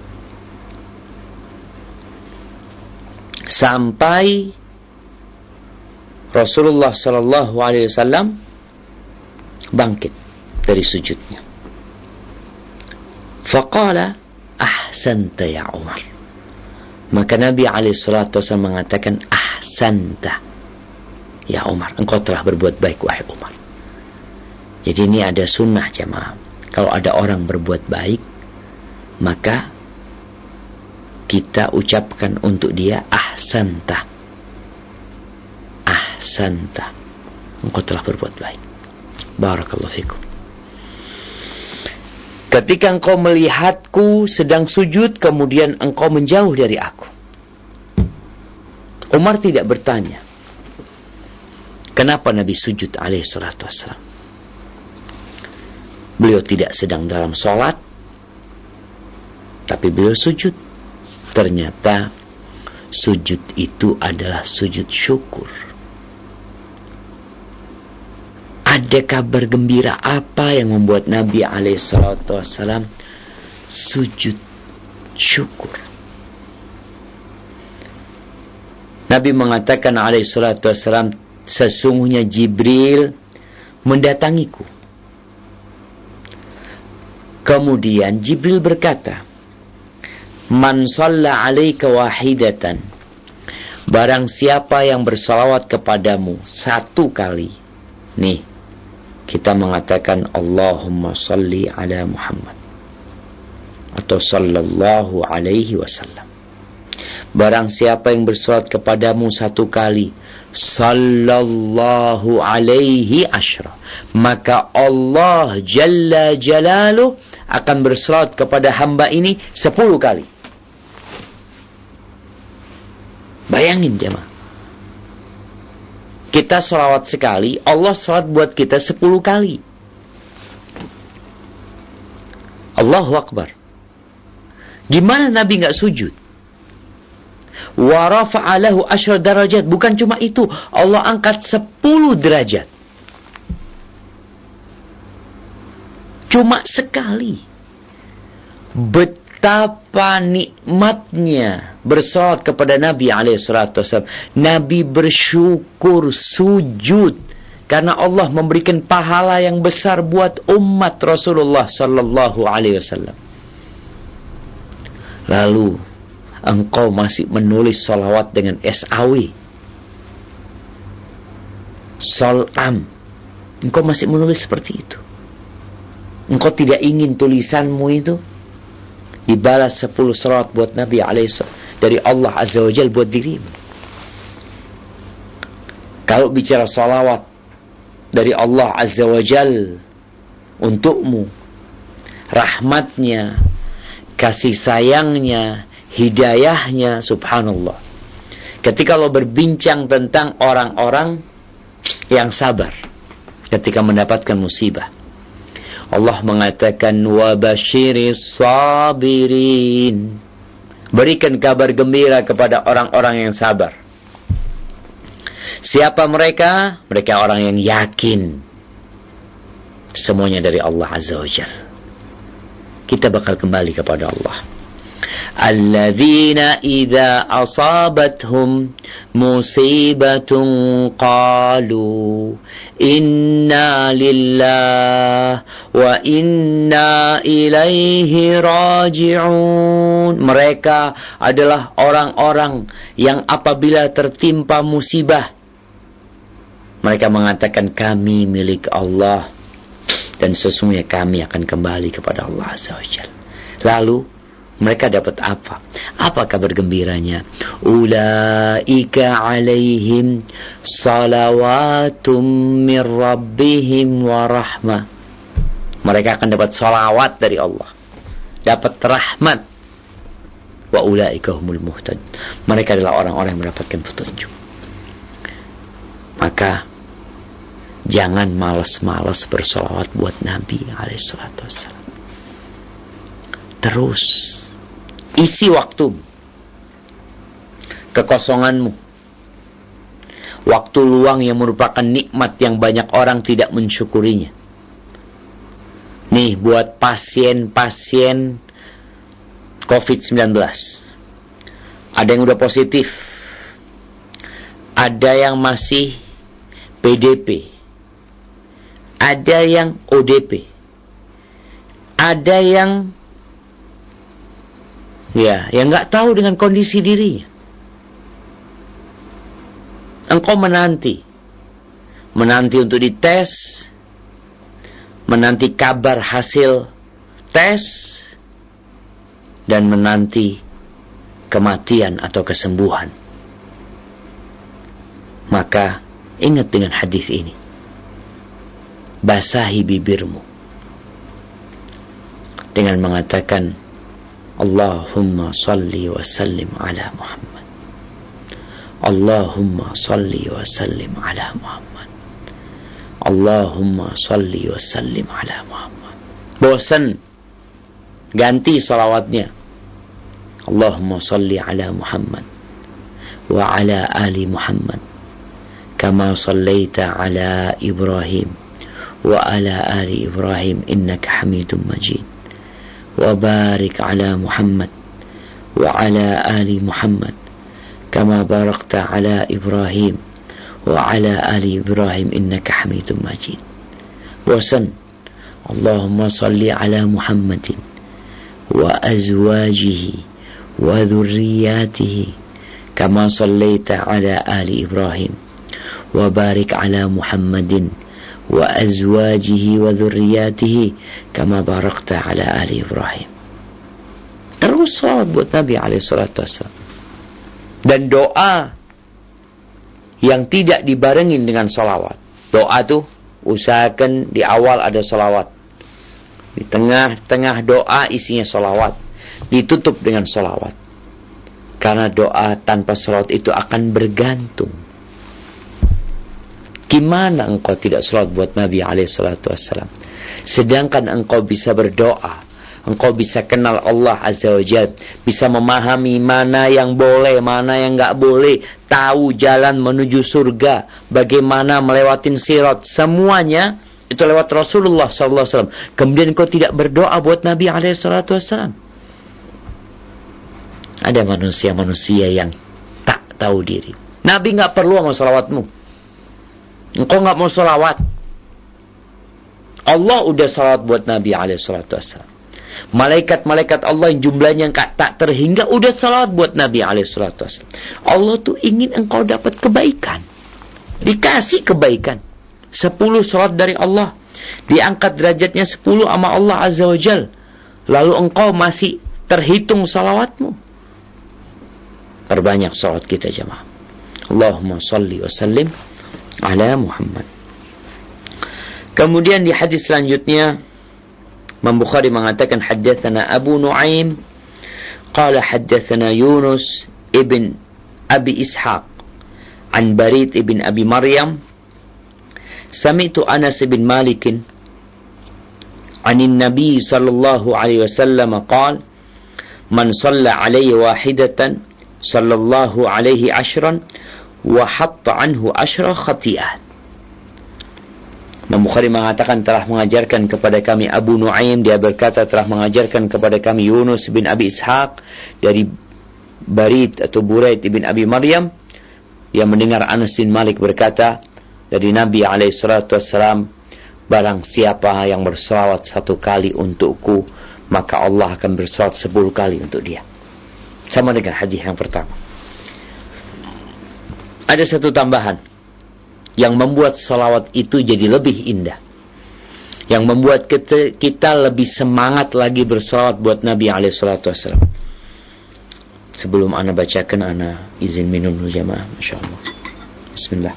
sampai Rasulullah sallallahu alaihi wasallam bangkit dari sujudnya. Faqala ahsanta ya Umar. Maka Nabi alaihi salatu wasallam mengatakan ahsanta ya Umar, engkau telah berbuat baik wahai Umar. Jadi ini ada sunnah jemaah. Kalau ada orang berbuat baik, maka kita ucapkan untuk dia ahsanta. Ahsanta. Engkau telah berbuat baik. Barakallahu fikum. Ketika engkau melihatku sedang sujud, kemudian engkau menjauh dari aku. Umar tidak bertanya, Kenapa Nabi sujud alaihi salatu wassalam? Beliau tidak sedang dalam sholat, tapi beliau sujud. Ternyata sujud itu adalah sujud syukur. Ada kabar gembira apa yang membuat Nabi alaihi salatu wassalam sujud syukur? Nabi mengatakan alaihi salatu wassalam, sesungguhnya Jibril mendatangiku. Kemudian Jibril berkata, man shalla alaika wahidatan, barang siapa yang bersalawat kepadamu satu kali. Nih, kita mengatakan Allahumma salli ala Muhammad atau sallallahu alaihi wasallam. Barang siapa yang bersalawat kepadamu satu kali, sallallahu alaihi asyra, maka Allah jalla jalaluh akan bersalawat kepada hamba ini sepuluh kali. Bayangin jemaah, kita salawat sekali, Allah salawat buat kita sepuluh kali. Allahu Akbar. Gimana Nabi gak sujud? Wa rafa'alahu asyra darajat. Bukan cuma itu, Allah angkat sepuluh derajat. Cuma sekali. Betapa nikmatnya bersalawat kepada Nabi alaihi salatu wasallam. Nabi bersyukur, sujud, karena Allah memberikan pahala yang besar buat umat Rasulullah sallallahu alaihi wasallam. Lalu engkau masih menulis salawat dengan S A W, Solam. Engkau masih menulis seperti itu. Engkau tidak ingin tulisanmu itu dibalas sepuluh salawat buat Nabi alaihi dari Allah azza wa jalla buat dirimu. Kalau bicara salawat dari Allah azza wa jalla untukmu, rahmatnya, kasih sayangnya, hidayahnya, subhanallah. Ketika lo berbincang tentang orang-orang yang sabar ketika mendapatkan musibah, Allah mengatakan wa basyiris sabirin, berikan kabar gembira kepada orang-orang yang sabar. Siapa mereka? Mereka orang yang yakin semuanya dari Allah azza wa jalla. Kita bakal kembali kepada Allah. Alladzina idza asabathum musibatun qalu inna lillahi wa inna ilaihi raji'un. Mereka adalah orang-orang yang apabila tertimpa musibah, mereka mengatakan kami milik Allah dan sesungguhnya kami akan kembali kepada Allah azza wa jalla. Lalu mereka dapat apa? Apa kabar gembiranya? Ulaika alaihim salawatum mir rabbihim wa rahmah. Mereka akan dapat salawat dari Allah, dapat rahmat. Wa ulaika humul muhtad. Mereka adalah orang-orang yang mendapatkan petunjuk. Maka jangan malas-malas bersalawat buat Nabi alaihi salatu wassalam. Terus isi waktu, kekosonganmu, waktu luang yang merupakan nikmat yang banyak orang tidak mensyukurinya. Nih buat pasien-pasien covid sembilan belas, ada yang udah positif, ada yang masih P D P, ada yang O D P, ada yang ya, yang nggak tahu dengan kondisi dirinya. Engkau menanti, menanti untuk dites, menanti kabar hasil tes, dan menanti kematian atau kesembuhan. Maka ingat dengan hadis ini, basahi bibirmu dengan mengatakan Allahumma salli wa sallim ala Muhammad. Allahumma salli wa sallim ala Muhammad. Allahumma salli wa sallim ala Muhammad. Bosan, ganti salawatnya. Allahumma salli ala Muhammad wa ala ali Muhammad kama sallaita ala Ibrahim wa ala ali Ibrahim innaka Hamidum Majid. Wa barik ala Muhammad wa ala ali Muhammad kama barakta ala Ibrahim wa ala ali Ibrahim innaka Hamidum Majid. Bosan, Allahumma salli ala Muhammadin wa azwajihi wa dhurriyyatihi kama sallaita ala ali Ibrahim wa barik ala Muhammadin wa azwajihi wa dhurriyyatihi kama barakta ala ali Ibrahim. Terus salawat buat Nabi alaihi salatu wassalam. Dan doa yang tidak dibarengin dengan salawat. Doa tuh usahakan di awal ada salawat, di tengah-tengah doa isinya salawat, ditutup dengan salawat. Karena doa tanpa salawat itu akan bergantung. Gimana engkau tidak salawat buat Nabi alaihi salatu wassalam? Sedangkan engkau bisa berdoa, engkau bisa kenal Allah Azza wa Jalla, bisa memahami mana yang boleh, mana yang enggak boleh, tahu jalan menuju surga, bagaimana melewatin sirat, semuanya itu lewat Rasulullah sallallahu alaihi wasallam. Kemudian engkau tidak berdoa buat Nabi alaihi salatu wassalam. Ada manusia-manusia yang tak tahu diri. Nabi enggak perlu sama salawatmu. Engkau enggak mau salawat. Allah udah salawat buat Nabi alaihi salatu wassalam. Malaikat-malaikat Allah yang jumlahnya yang tak terhingga udah salawat buat Nabi alaihi salatu wassalam. Allah tuh ingin engkau dapat kebaikan. Dikasih kebaikan. Sepuluh salawat dari Allah. Diangkat derajatnya sepuluh sama Allah Azza wa Jal. Lalu engkau masih terhitung salawatmu. Perbanyak salawat kita jemaah. Allahumma salli wa sallim ala Muhammad. Kemudian di hadis selanjutnya Imam Bukhari mengatakan haddatsana Abu Nuaim qala haddatsana Yunus ibn Abi Ishaq an Barid ibn Abi Maryam sami'tu Anas bin Malik an Nabi sallallahu alaihi wasallam qala man shalla alayya wahidatan sallallahu alaihi ashran wa hatta anhu ashra khati'at. Imam Bukhari mengatakan telah mengajarkan kepada kami Abu Nuaim, dia berkata telah mengajarkan kepada kami Yunus bin Abi Ishaq dari Barid atau Buraid bin Abi Maryam yang mendengar Anas bin Malik berkata dari Nabi alaihi salatu wassalam, barang siapa yang berselawat satu kali untukku maka Allah akan berselawat sepuluh kali untuk dia. Sama dengan hadis yang pertama. Ada satu tambahan yang membuat salawat itu jadi lebih indah, yang membuat kita, kita lebih semangat lagi bersalawat buat Nabi alaihi salatu wassalam. Sebelum ana bacakan, ana izin minum dulu jamaah. Masya Allah. Bismillah.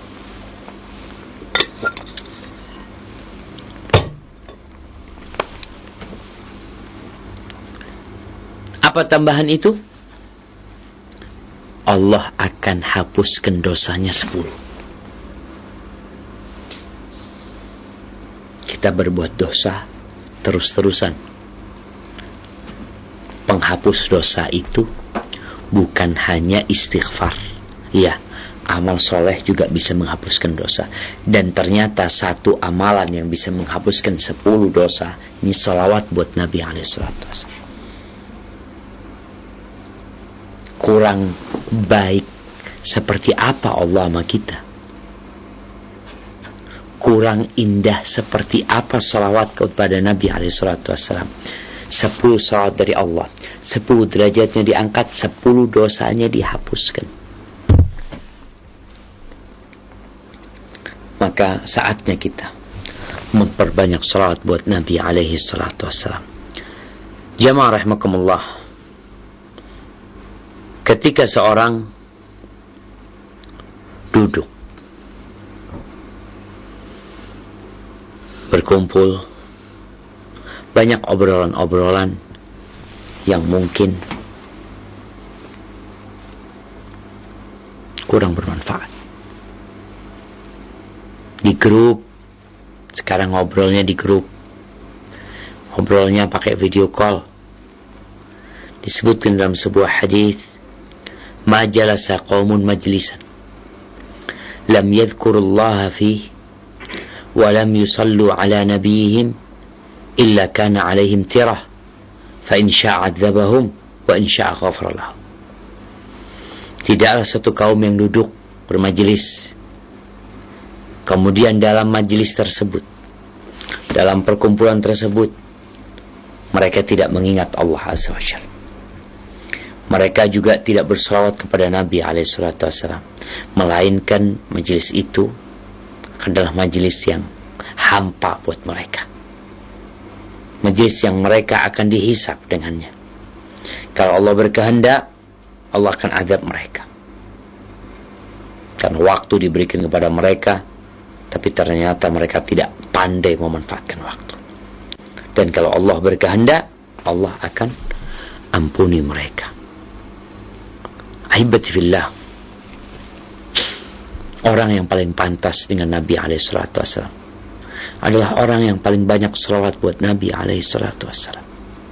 Apa tambahan itu? Allah akan hapuskan dosanya sepuluh. Kita berbuat dosa terus-terusan. Penghapus dosa itu bukan hanya istighfar. Ya, amal soleh juga bisa menghapuskan dosa. Dan ternyata satu amalan yang bisa menghapuskan sepuluh dosa, ini salawat buat Nabi alaihi salatu wassalam. Kurang baik seperti apa Allah sama kita? Kurang indah seperti apa salawat kepada Nabi alaihi salatu wassalam? Sepuluh salawat dari Allah, sepuluh derajatnya diangkat, sepuluh dosanya dihapuskan. Maka saatnya kita memperbanyak salawat buat Nabi alaihi salatu wassalam. Jamaah rahimakumullah, ketika seorang duduk berkumpul, banyak obrolan-obrolan yang mungkin kurang bermanfaat. Di grup Sekarang ngobrolnya di grup, ngobrolnya pakai video call. Disebutkan dalam sebuah hadis, ma jalasa qaumun majlisan lam yadhkurullaha fihi wa lam yusallu ala nabiyihim illa kana alaihim tirah fa in sya'a 'adzabahum wa in sya'a ghafara lahum. Tidaklah satu kaum yang duduk bermajelis, kemudian dalam majelis tersebut, dalam perkumpulan tersebut, mereka tidak mengingat Allah Azza wa Jalla. Mereka juga tidak berselawat kepada Nabi alaihi salatu wassalam, melainkan majelis itu adalah majelis yang hampa buat mereka, majelis yang mereka akan dihisab dengannya. Kalau Allah berkehendak, Allah akan azab mereka, karena waktu diberikan kepada mereka, tapi ternyata mereka tidak pandai memanfaatkan waktu. Dan kalau Allah berkehendak, Allah akan ampuni mereka. Ahibati fillah, orang yang paling pantas dengan Nabi alaihi salatu wassalam adalah orang yang paling banyak selawat buat Nabi alaihi salatu wassalam.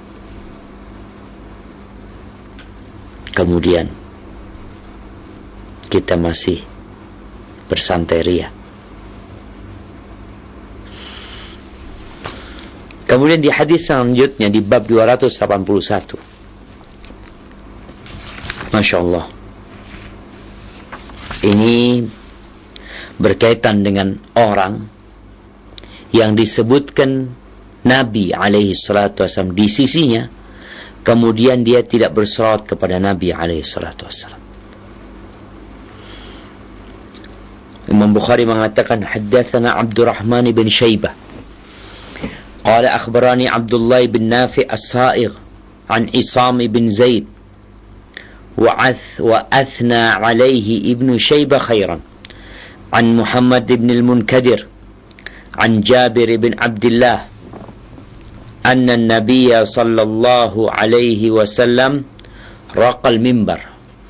Kemudian kita masih bersantai ria. Kemudian di hadis selanjutnya di bab dua ratus delapan puluh satu, Masya Allah, ini berkaitan dengan orang yang disebutkan Nabi alaihi salatu wassalam di sisinya, kemudian dia tidak berselawat kepada Nabi alaihi salatu wassalam. Imam Bukhari mengatakan, haddatsana Abdurrahman bin Syaibah qala akhbarani Abdullah bin Nafi' as-Sa'igh an Isam bin Zaid وعث وأثنى عليه ابن شيبة خيرا عن محمد بن المنكدر عن جابر بن عبد الله أن النبي صلى الله عليه وسلم رقى المنبر.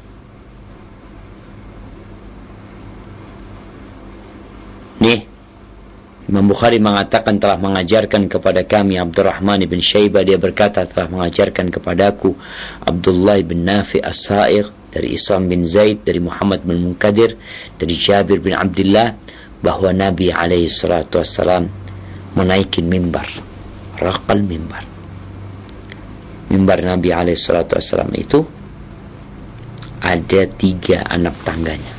Nih, Imam Bukhari mengatakan telah mengajarkan kepada kami Abdurrahman bin Syaibah, dia berkata telah mengajarkan kepadaku Abdullah bin Nafi' as-Sa'igh dari Isam bin Zaid, dari Muhammad bin Munkadir, dari Jabir bin Abdullah, bahwa Nabi alaihi salatu wassalam menaikin mimbar, raqal mimbar. Mimbar Nabi alaihi salatu wassalam itu ada tiga anak tangganya.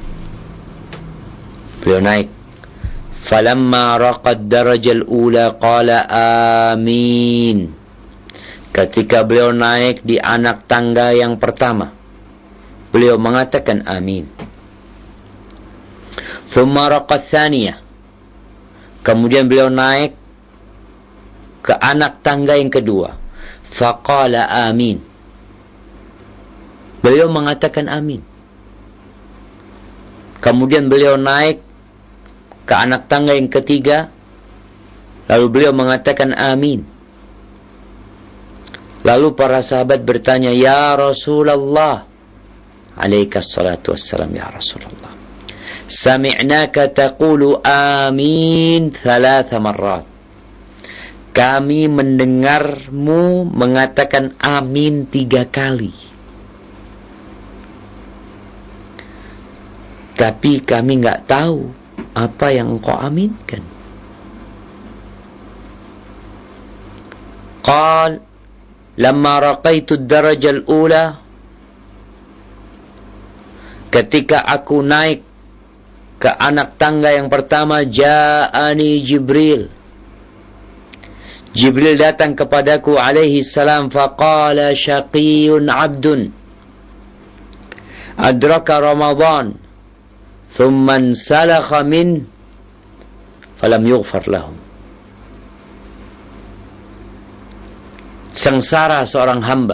Beliau naik. Falamma raqad darajal ula qala amin. Ketika beliau naik di anak tangga yang pertama, beliau mengatakan amin. Thumma raqad thaniyah. Kemudian beliau naik ke anak tangga yang kedua, faqala amin. Beliau mengatakan amin. Kemudian beliau naik ke anak tangga yang ketiga, lalu beliau mengatakan amin. Lalu para sahabat bertanya, ya Rasulullah, alaikas salatu wassalam, ya Rasulullah, sami'naka taqulu amin thalatha marrat. Kami mendengarmu mengatakan amin tiga kali, tapi kami enggak tahu apa yang engkau aminkan. Qal lamma raqaitu ad-darajah al-ula, ketika aku naik ke anak tangga yang pertama, ja'ani Jibril. Jibril datang kepadaku alaihi salam, faqala syaqiyun abdun adraka Ramadan thumma salakha min falam yughfar lahum. Sengsara seorang hamba,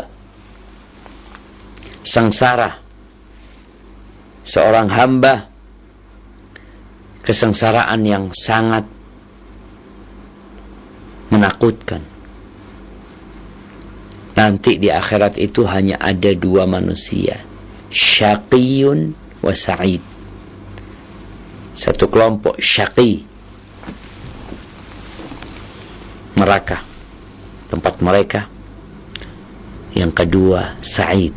sengsara seorang hamba, kesengsaraan yang sangat menakutkan. Nanti di akhirat itu hanya ada dua manusia, syaqiyun wa sa'id. Satu kelompok syaqi, neraka, tempat mereka. Yang kedua, sa'id,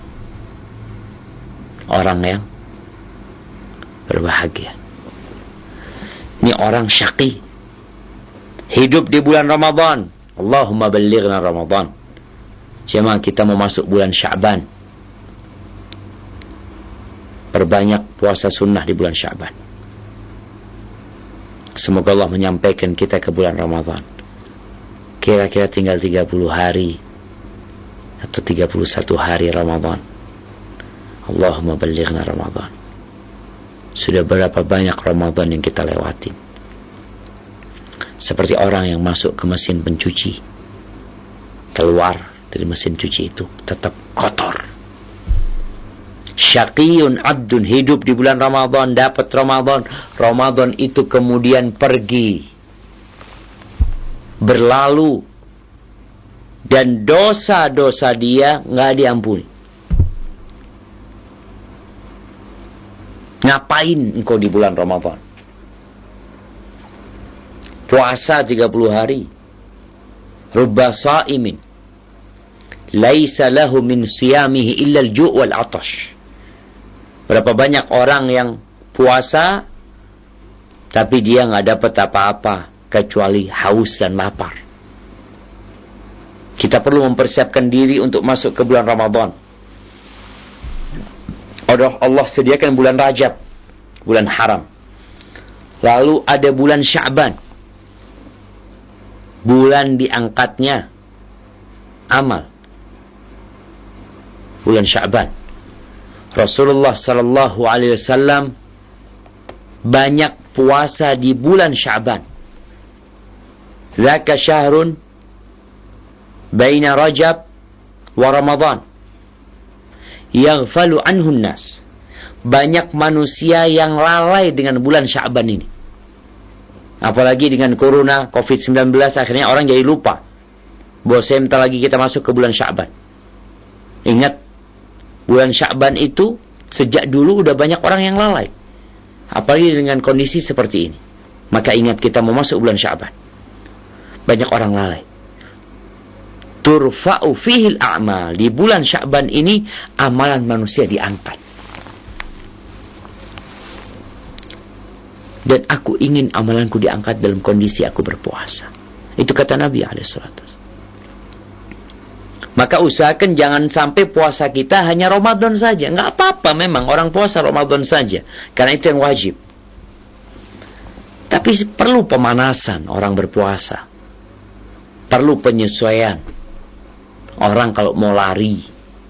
orang yang berbahagia. Ini orang syaqi, hidup di bulan Ramadan. Allahumma ballighna Ramadan. Jemaah, kita mau masuk bulan Sya'ban. Perbanyak puasa sunnah di bulan Sya'ban. Semoga Allah menyampaikan kita ke bulan Ramadan. Kira-kira tinggal tiga puluh hari atau tiga puluh satu hari Ramadan. Allahumma ballighna Ramadan. Sudah berapa banyak Ramadan yang kita lewatin. Seperti orang yang masuk ke mesin pencuci, keluar dari mesin cuci itu tetap kotor. Syaqiyun abdun, hidup di bulan Ramadan, dapat Ramadan, Ramadan itu kemudian pergi, berlalu, dan dosa-dosa dia nggak diampuni. Ngapain engkau di bulan Ramadan? Puasa tiga puluh hari. Rubba sa'imin laisa lahu min siyamihi illa al-ju' wal 'atash. Berapa banyak orang yang puasa tapi dia nggak dapat apa-apa kecuali haus dan lapar. Kita perlu mempersiapkan diri untuk masuk ke bulan Ramadan. Allah sediakan bulan Rajab, bulan haram. Lalu ada bulan Sya'ban, bulan diangkatnya amal. Bulan Sya'ban, Rasulullah sallallahu alaihi wasallam banyak puasa di bulan Sya'ban. Dzaka syahrun baina Rajab wa Ramadan yaghfalu anhu nas. Banyak manusia yang lalai dengan bulan Sya'ban ini. Apalagi dengan corona covid sembilan belas, akhirnya orang jadi lupa bahwa sebentar lagi kita masuk ke bulan Sya'ban. Ingat, bulan Sya'ban itu sejak dulu udah banyak orang yang lalai. Apalagi dengan kondisi seperti ini. Maka ingat, kita mau masuk bulan Sya'ban, banyak orang lalai. Turfa'u fihil a'mal. Di bulan Sya'ban ini amalan manusia diangkat. Dan aku ingin amalanku diangkat dalam kondisi aku berpuasa. Itu kata Nabi alaihi salatu. Maka usahakan jangan sampai puasa kita hanya Ramadan saja. Enggak apa-apa memang orang puasa Ramadan saja, karena itu yang wajib. Tapi perlu pemanasan orang berpuasa. Perlu penyesuaian. Orang kalau mau lari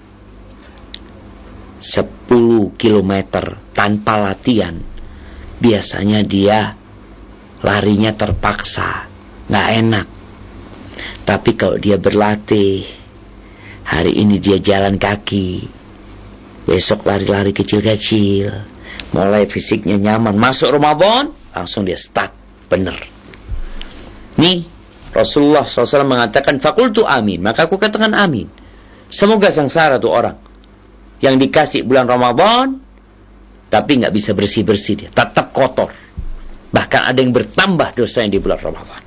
sepuluh kilometer tanpa latihan, biasanya dia larinya terpaksa, nggak enak. Tapi kalau dia berlatih, hari ini dia jalan kaki, besok lari-lari kecil-kecil, mulai fisiknya nyaman, masuk Ramadan langsung dia start bener. Nih Rasulullah shallallahu alaihi wasallam mengatakan, fakultu amin, maka aku katakan amin. Semoga sengsara tuh orang yang dikasih bulan Ramadan tapi nggak bisa bersih-bersih, dia tetap kotor. Bahkan ada yang bertambah dosanya di bulan Ramadan.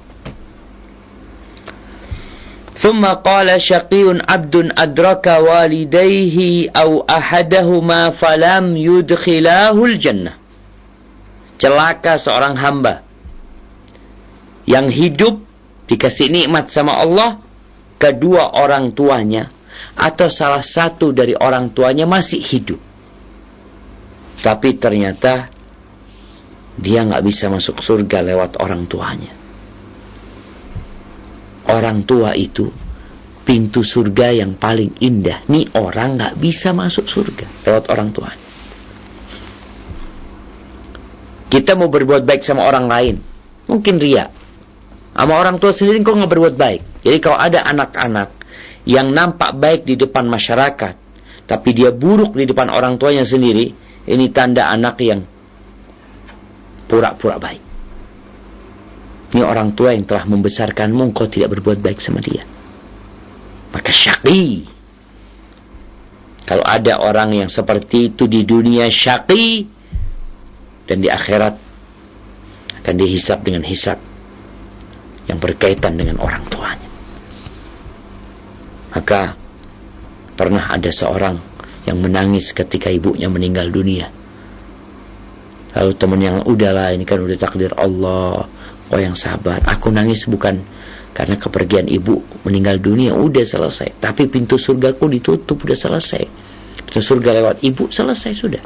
Thumma qala syaqiyun abdun adraka walidayhi aw ahadahuma falam yudkhilahul jannah. Celaka seorang hamba yang hidup dikasih nikmat sama Allah, kedua orang tuanya atau salah satu dari orang tuanya masih hidup, tapi ternyata dia nggak bisa masuk surga lewat orang tuanya. Orang tua itu pintu surga yang paling indah. Nih orang nggak bisa masuk surga lewat orang tuanya. Kita mau berbuat baik sama orang lain, mungkin riya. Sama orang tua sendiri kok nggak berbuat baik. Jadi kalau ada anak-anak yang nampak baik di depan masyarakat, tapi dia buruk di depan orang tuanya sendiri, ini tanda anak yang pura-pura baik. Ini orang tua yang telah membesarkanmu, engkau tidak berbuat baik sama dia. Maka syaqi. Kalau ada orang yang seperti itu di dunia, syaqi, dan di akhirat akan dihisab dengan hisab yang berkaitan dengan orang tuanya. Maka pernah ada seorang yang menangis ketika ibunya meninggal dunia. Lalu teman yang, udahlah ini kan udah takdir Allah, kau yang sabar. Aku nangis bukan karena kepergian ibu meninggal dunia, udah selesai. Tapi pintu surgaku ditutup, udah selesai. Pintu surga lewat ibu, selesai sudah.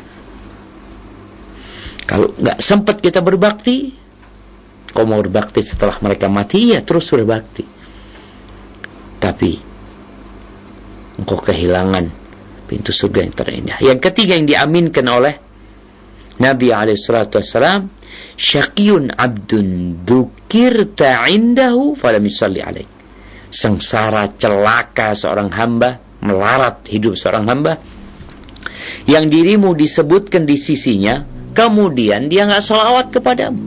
Kalau nggak sempat kita berbakti, kau mau berbakti setelah mereka mati, ya terus berbakti. Tapi engkau kehilangan pintu surga yang terindah. Yang ketiga yang diaminkan oleh Nabi alaihi salatu wassalam, syaqiyun abdun dzukirta indahu falam yusalli alaik. Sengsara, celaka seorang hamba, melarat hidup seorang hamba yang dirimu disebutkan di sisinya, kemudian dia enggak selawat kepadamu.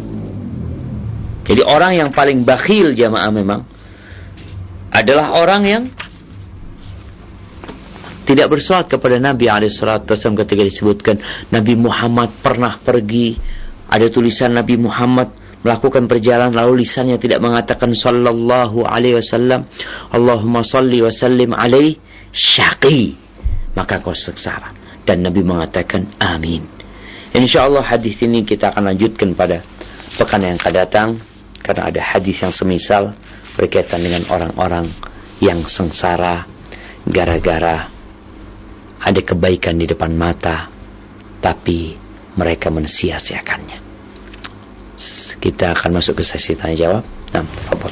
Jadi orang yang paling bakhil jamaah memang adalah orang yang tidak bersolat kepada Nabi alaihi salatu wasallam. Ketika disebutkan Nabi Muhammad pernah pergi, ada tulisan Nabi Muhammad melakukan perjalanan lalu lisannya tidak mengatakan sallallahu alaihi wasallam, Allahumma salli wa sallim alaihi, syaqi, maka kau sengsara. Dan Nabi mengatakan amin. Insyaallah hadis ini kita akan lanjutkan pada pekan yang akan datang, karena ada hadis yang semisal berkaitan dengan orang-orang yang sengsara gara-gara ada kebaikan di depan mata, tapi mereka mensia-siakannya. Kita akan masuk ke sesi tanya jawab. Nah, tafadhol.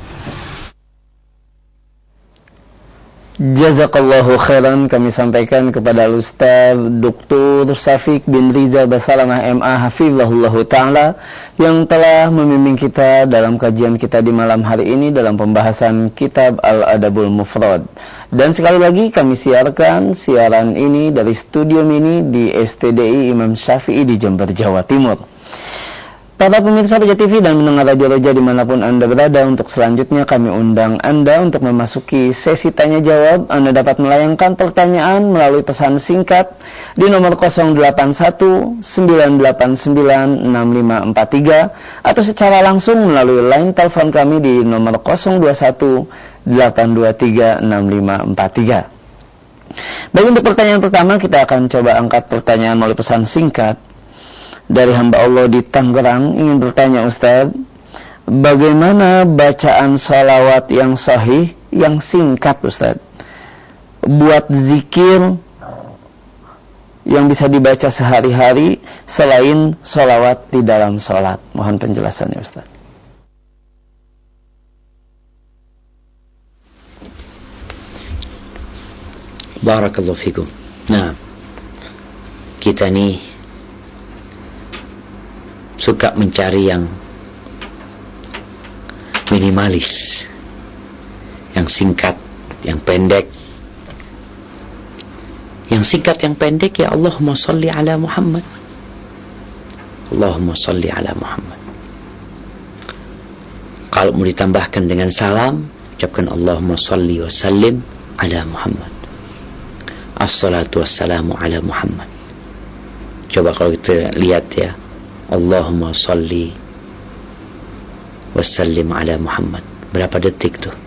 Jazakallahu khairan kami sampaikan kepada Ustaz Doktor Syafiq bin Riza Basalamah M A Hafizahullahu Ta'ala yang telah membimbing kita dalam kajian kita di malam hari ini dalam pembahasan kitab Al-Adabul Mufrad. Dan sekali lagi kami siarkan siaran ini dari studio mini di S T D I Imam Syafi'i di Jember, Jawa Timur. Para pemirsa Roja T V dan mendengar Radio Roja dimanapun Anda berada, untuk selanjutnya kami undang Anda untuk memasuki sesi tanya jawab. Anda dapat melayangkan pertanyaan melalui pesan singkat di nomor nol delapan satu sembilan delapan sembilan enam lima empat tiga atau secara langsung melalui line telepon kami di nomor nol dua satu delapan dua tiga enam lima empat tiga. Baik, untuk pertanyaan pertama kita akan coba angkat pertanyaan melalui pesan singkat dari hamba Allah di Tangerang. Ingin bertanya Ustaz, bagaimana bacaan salawat yang sahih, yang singkat Ustaz, buat zikir yang bisa dibaca sehari-hari selain salawat di dalam salat? Mohon penjelasannya Ustaz. Barakallahu fikum. Nah, kita nih suka mencari yang minimalis, yang singkat, yang pendek. Yang singkat, yang pendek, ya Allahumma salli ala Muhammad, Allahumma salli ala Muhammad. Kalau mau ditambahkan dengan salam, ucapkan Allahumma salli wa sallim ala Muhammad, as-salatu wassalamu ala Muhammad. Coba kalau kita lihat ya, Allahumma salli wassallim ala Muhammad, berapa detik tuh?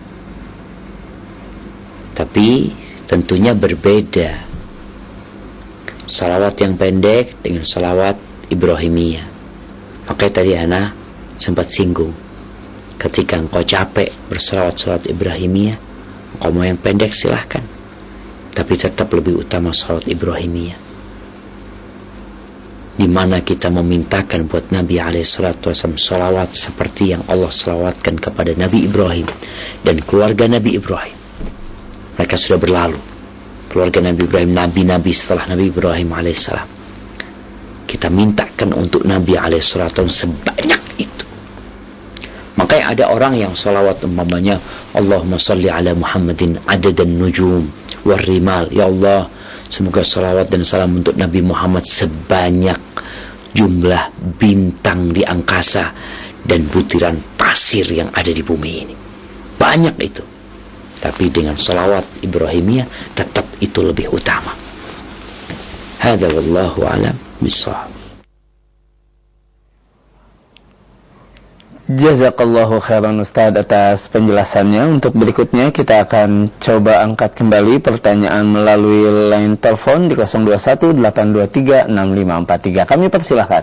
Tapi tentunya berbeda salawat yang pendek dengan salawat Ibrahimiyah. Makanya tadi ana sempat singgung, ketika engkau capek bersalawat-salawat Ibrahimiyah, engkau mau yang pendek silahkan, tapi tetap lebih utama salawat Ibrahimiyah, di mana kita memintakan buat Nabi alaihi salatu wasallam salawat seperti yang Allah salawatkan kepada Nabi Ibrahim dan keluarga Nabi Ibrahim. Mereka sudah berlalu, keluarga Nabi Ibrahim, nabi-nabi setelah Nabi Ibrahim alaihissalam. Kita mintakan untuk Nabi alaihi salatu wasallam sebanyak itu. Makanya ada orang yang salawat umpamanya Allahumma salli ala Muhammadin adadan nujum warrimal, ya Allah, semoga salawat dan salam untuk Nabi Muhammad sebanyak jumlah bintang di angkasa dan butiran pasir yang ada di bumi ini. Banyak itu. Tapi dengan salawat Ibrahimiyah tetap itu lebih utama. Hadza wallahu a'lam bishawab. Jazakallahu khairan Ustaz atas penjelasannya. Untuk berikutnya kita akan coba angkat kembali pertanyaan melalui line telepon di nol dua satu delapan dua tiga enam lima empat tiga. Kami persilahkan.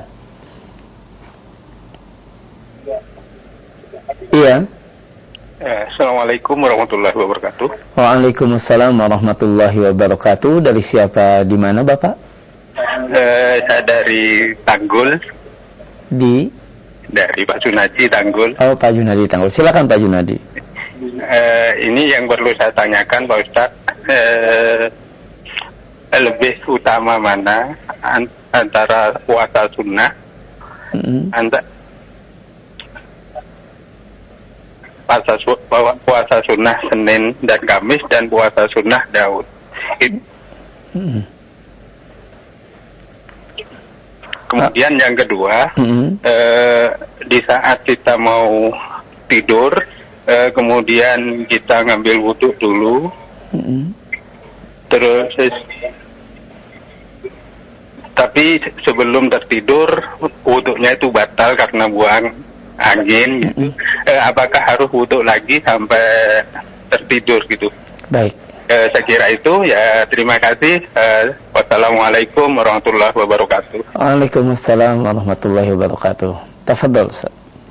Iya. Assalamualaikum warahmatullahi wabarakatuh. Waalaikumsalam warahmatullahi wabarakatuh. Dari siapa, di mana Bapak? Uh, saya dari Tanggul. Di? Dari Pak Junadi Tanggul. Oh, Pak Junadi Tanggul. Silakan Pak Junadi. Uh, ini yang perlu saya tanyakan Pak Ustaz. Uh, lebih utama mana an- antara puasa sunnah, mm-hmm. antara puasa, su- puasa sunnah Senin dan Kamis dan puasa sunnah Daud. It- mm-hmm. Kemudian yang kedua, mm-hmm. eh, di saat kita mau tidur, eh, kemudian kita ngambil wudhu dulu, mm-hmm. terus, tapi sebelum tertidur, wudhunya itu batal karena buang angin. Mm-hmm. Eh, apakah harus wudhu lagi sampai tertidur gitu? Baik. Eh, saya kira itu, ya terima kasih. Eh, wassalamualaikum warahmatullahi wabarakatuh. Waalaikumsalam warahmatullahi wabarakatuh. Tafadhol Ustaz.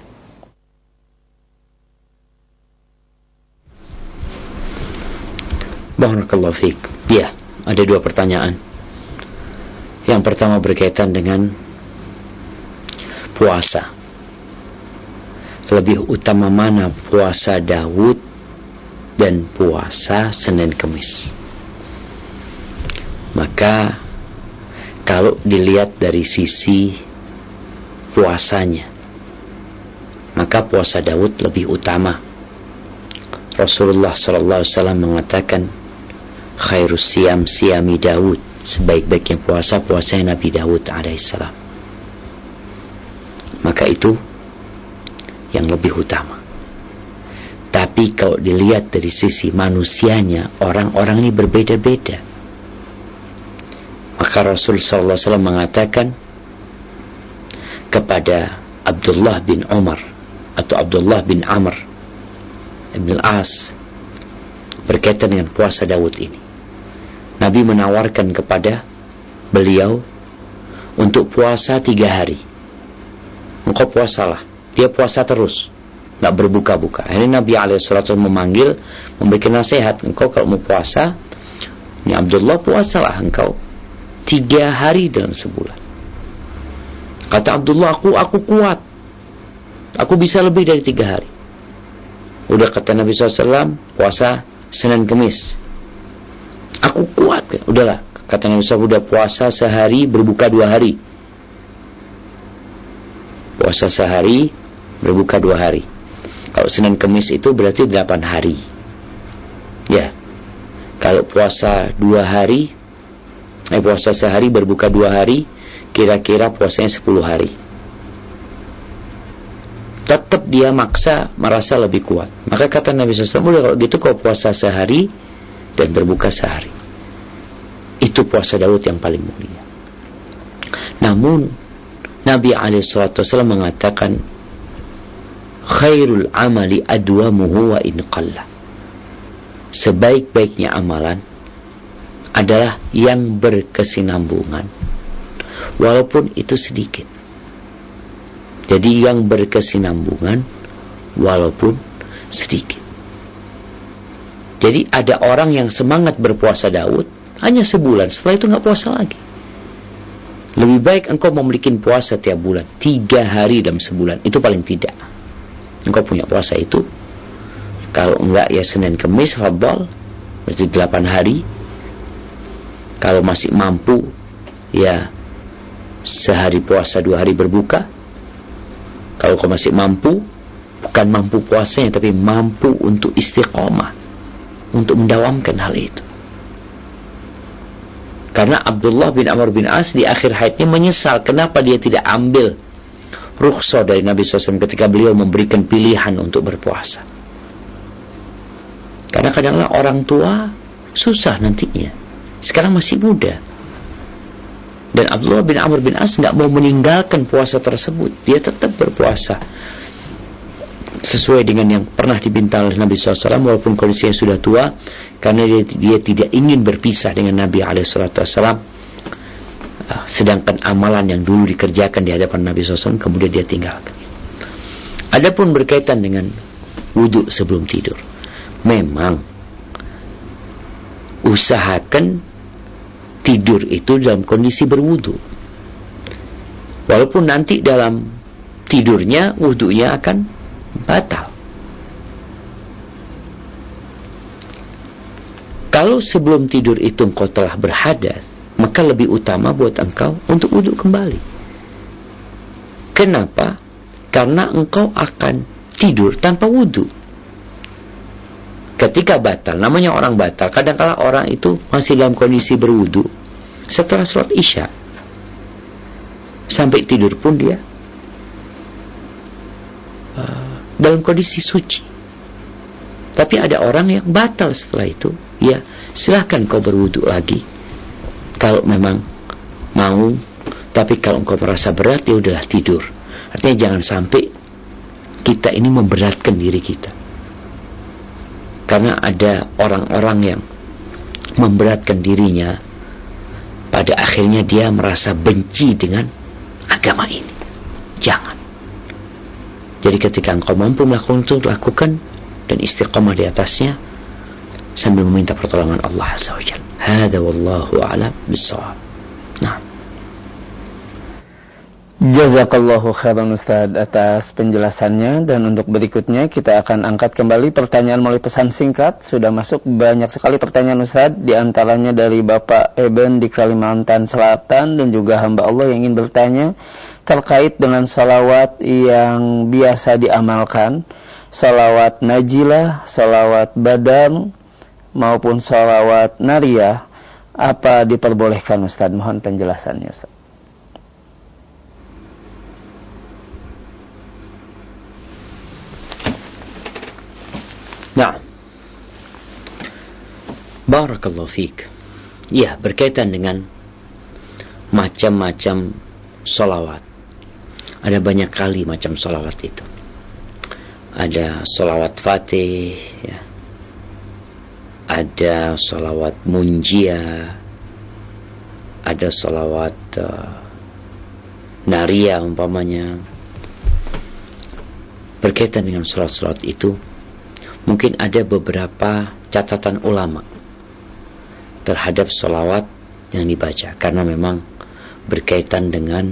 Barakallahu fiik. Ya, ada dua pertanyaan. Yang pertama berkaitan dengan puasa. Lebih utama mana puasa Daud dan puasa Senin Kemis? Maka kalau dilihat dari sisi puasanya, maka puasa Daud lebih utama. Rasulullah sallallahu alaihi wasallam mengatakan, khairus siyam siyami Daud, sebaik-baiknya puasa puasanya Nabi Daud alaihissalam. Maka itu yang lebih utama. Tapi kalau dilihat dari sisi manusianya, orang-orang ini berbeda-beda. Maka Rasul sallallahu alaihi wasallam mengatakan kepada Abdullah bin Umar atau Abdullah bin Amr Ibn al-As berkaitan dengan puasa Daud ini. Nabi menawarkan kepada beliau untuk puasa tiga hari. Engkau puasalah. Dia puasa terus, nggak berbuka-buka. Ini Nabi alaihi wasallam memanggil, memberikan nasihat. Engkau kalau mau puasa, ini Abdullah, puasalah engkau tiga hari dalam sebulan. Kata Abdullah, aku aku kuat, aku bisa lebih dari tiga hari. Udah kata Nabi shallallahu alaihi wasallam, puasa Senin Kemis. Aku kuat, udahlah. Kata Nabi shallallahu alaihi wasallam, udah puasa sehari, berbuka dua hari. Puasa sehari, berbuka dua hari. Kalau Senin Kemis itu berarti delapan hari. Ya. Kalau puasa dua hari, eh puasa sehari, berbuka dua hari, kira-kira puasanya sepuluh hari. Tetap dia maksa, merasa lebih kuat. Maka kata Nabi shallallahu alaihi wasallam, udah kalau gitu kau puasa sehari dan berbuka sehari. Itu puasa Daud yang paling mulia. Namun Nabi alaihi wasallam mengatakan, khairul amali adwamuhu wa in qalla. Sebaik-baiknya amalan adalah yang berkesinambungan, walaupun itu sedikit. Jadi yang berkesinambungan walaupun sedikit. Jadi ada orang yang semangat berpuasa Daud hanya sebulan, setelah itu nggak puasa lagi. Lebih baik engkau memiliki puasa tiap bulan, tiga hari dalam sebulan, itu paling tidak. Engkau punya puasa itu. Kalau enggak ya Senin Kemis, fadhal, berarti delapan hari. Kalau masih mampu, ya sehari puasa, dua hari berbuka. Kalau kau masih mampu, bukan mampu puasanya, tapi mampu untuk istiqomah, untuk mendawamkan hal itu. Karena Abdullah bin Amr bin As di akhir haidnya menyesal kenapa dia tidak ambil rukhsah dari Nabi shallallahu alaihi wasallam ketika beliau memberikan pilihan untuk berpuasa. Karena kadang-kadang orang tua susah nantinya. Sekarang masih muda. Dan Abdullah bin Amr bin As nggak mau meninggalkan puasa tersebut. Dia tetap berpuasa. sesuai dengan yang pernah dibintang oleh Nabi shallallahu alaihi wasallam, walaupun kondisinya sudah tua, karena dia, dia tidak ingin berpisah dengan Nabi shallallahu alaihi wasallam. Sedangkan amalan yang dulu dikerjakan di hadapan Nabi shallallahu alaihi wasallam kemudian dia tinggalkan. Adapun berkaitan dengan wudu sebelum tidur, memang usahakan tidur itu dalam kondisi berwudu, walaupun nanti dalam tidurnya wudunya akan batal. Kalau sebelum tidur itu engkau telah berhadas, maka lebih utama buat engkau untuk wudu kembali. Kenapa? Karena engkau akan tidur tanpa wudu. Ketika batal, namanya orang batal, kadang-kala orang itu masih dalam kondisi berwudu setelah sholat isya, sampai tidur pun dia uh, dalam kondisi suci. Tapi ada orang yang batal setelah itu, ya silahkan kau berwudu lagi kalau memang mau. Tapi kalau engkau merasa berat, ya udahlah tidur. Artinya jangan sampai kita ini memberatkan diri kita. Karena ada orang-orang yang memberatkan dirinya, pada akhirnya dia merasa benci dengan agama ini. Jangan. Jadi ketika engkau mampu melakukan itu, lakukan dan istiqamah di atasnya sambil meminta pertolongan Allah Azza wa Jalla. Hada wallahu a'lam bissawab. Nah. Jazakallahu khairan Ustaz atas penjelasannya, dan untuk berikutnya kita akan angkat kembali pertanyaan melalui pesan singkat. Sudah masuk banyak sekali pertanyaan Ustaz, di antaranya dari Bapak Eben di Kalimantan Selatan, dan juga hamba Allah yang ingin bertanya terkait dengan salawat yang biasa diamalkan, salawat najilah, salawat badar maupun salawat nariyah, apa diperbolehkan Ustaz? Mohon penjelasannya Ustaz. Nah, barakallahu fiik. Ya, berkaitan dengan macam-macam salawat. Ada banyak kali macam salawat itu. Ada salawat fatih, ya. Ada salawat munjia, ada salawat uh, naria umpamanya. Berkaitan dengan salawat-salawat itu, mungkin ada beberapa catatan ulama terhadap salawat yang dibaca, karena memang berkaitan dengan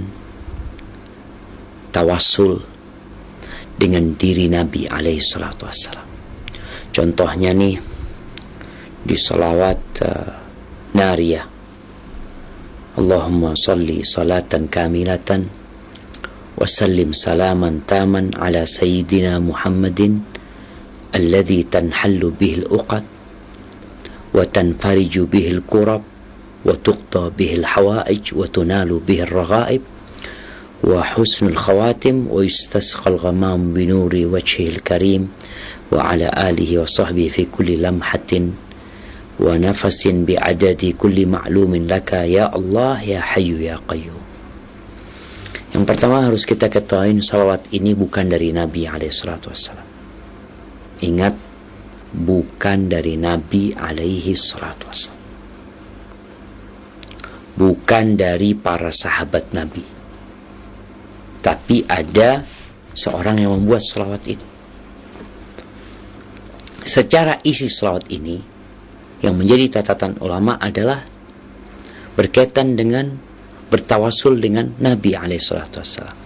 tawassul dengan diri Nabi alaihi salatu wassalam. Contohnya nih di salawat uh, nariyah, Allahumma salli salatan kamilatan wa sallim salaman taman ala sayyidina Muhammadin alladhi tanhallu bihil uqad wa tanfariju bihil kurab wa tuqta bihil hawaij wa tunalu bihil raghaib wa husnul khawatim wa yustasqal ghamam binuri wajhil karim wa ala alihi wa sahbihi fi kulli lamhatin wa nafasin bi'adadi kulli ma'lumin laka ya Allah ya Hayyu ya Qayyum. Yang pertama harus kita ketahui, salawat ini bukan dari Nabi alaihi salatu wassalam. Ingat, bukan dari Nabi alaihi salatu wassalam, bukan dari para sahabat Nabi, tapi ada seorang yang membuat salawat ini. Secara isi salawat ini yang menjadi catatan ulama adalah berkaitan dengan bertawasul dengan Nabi alaihi salatu wassalam.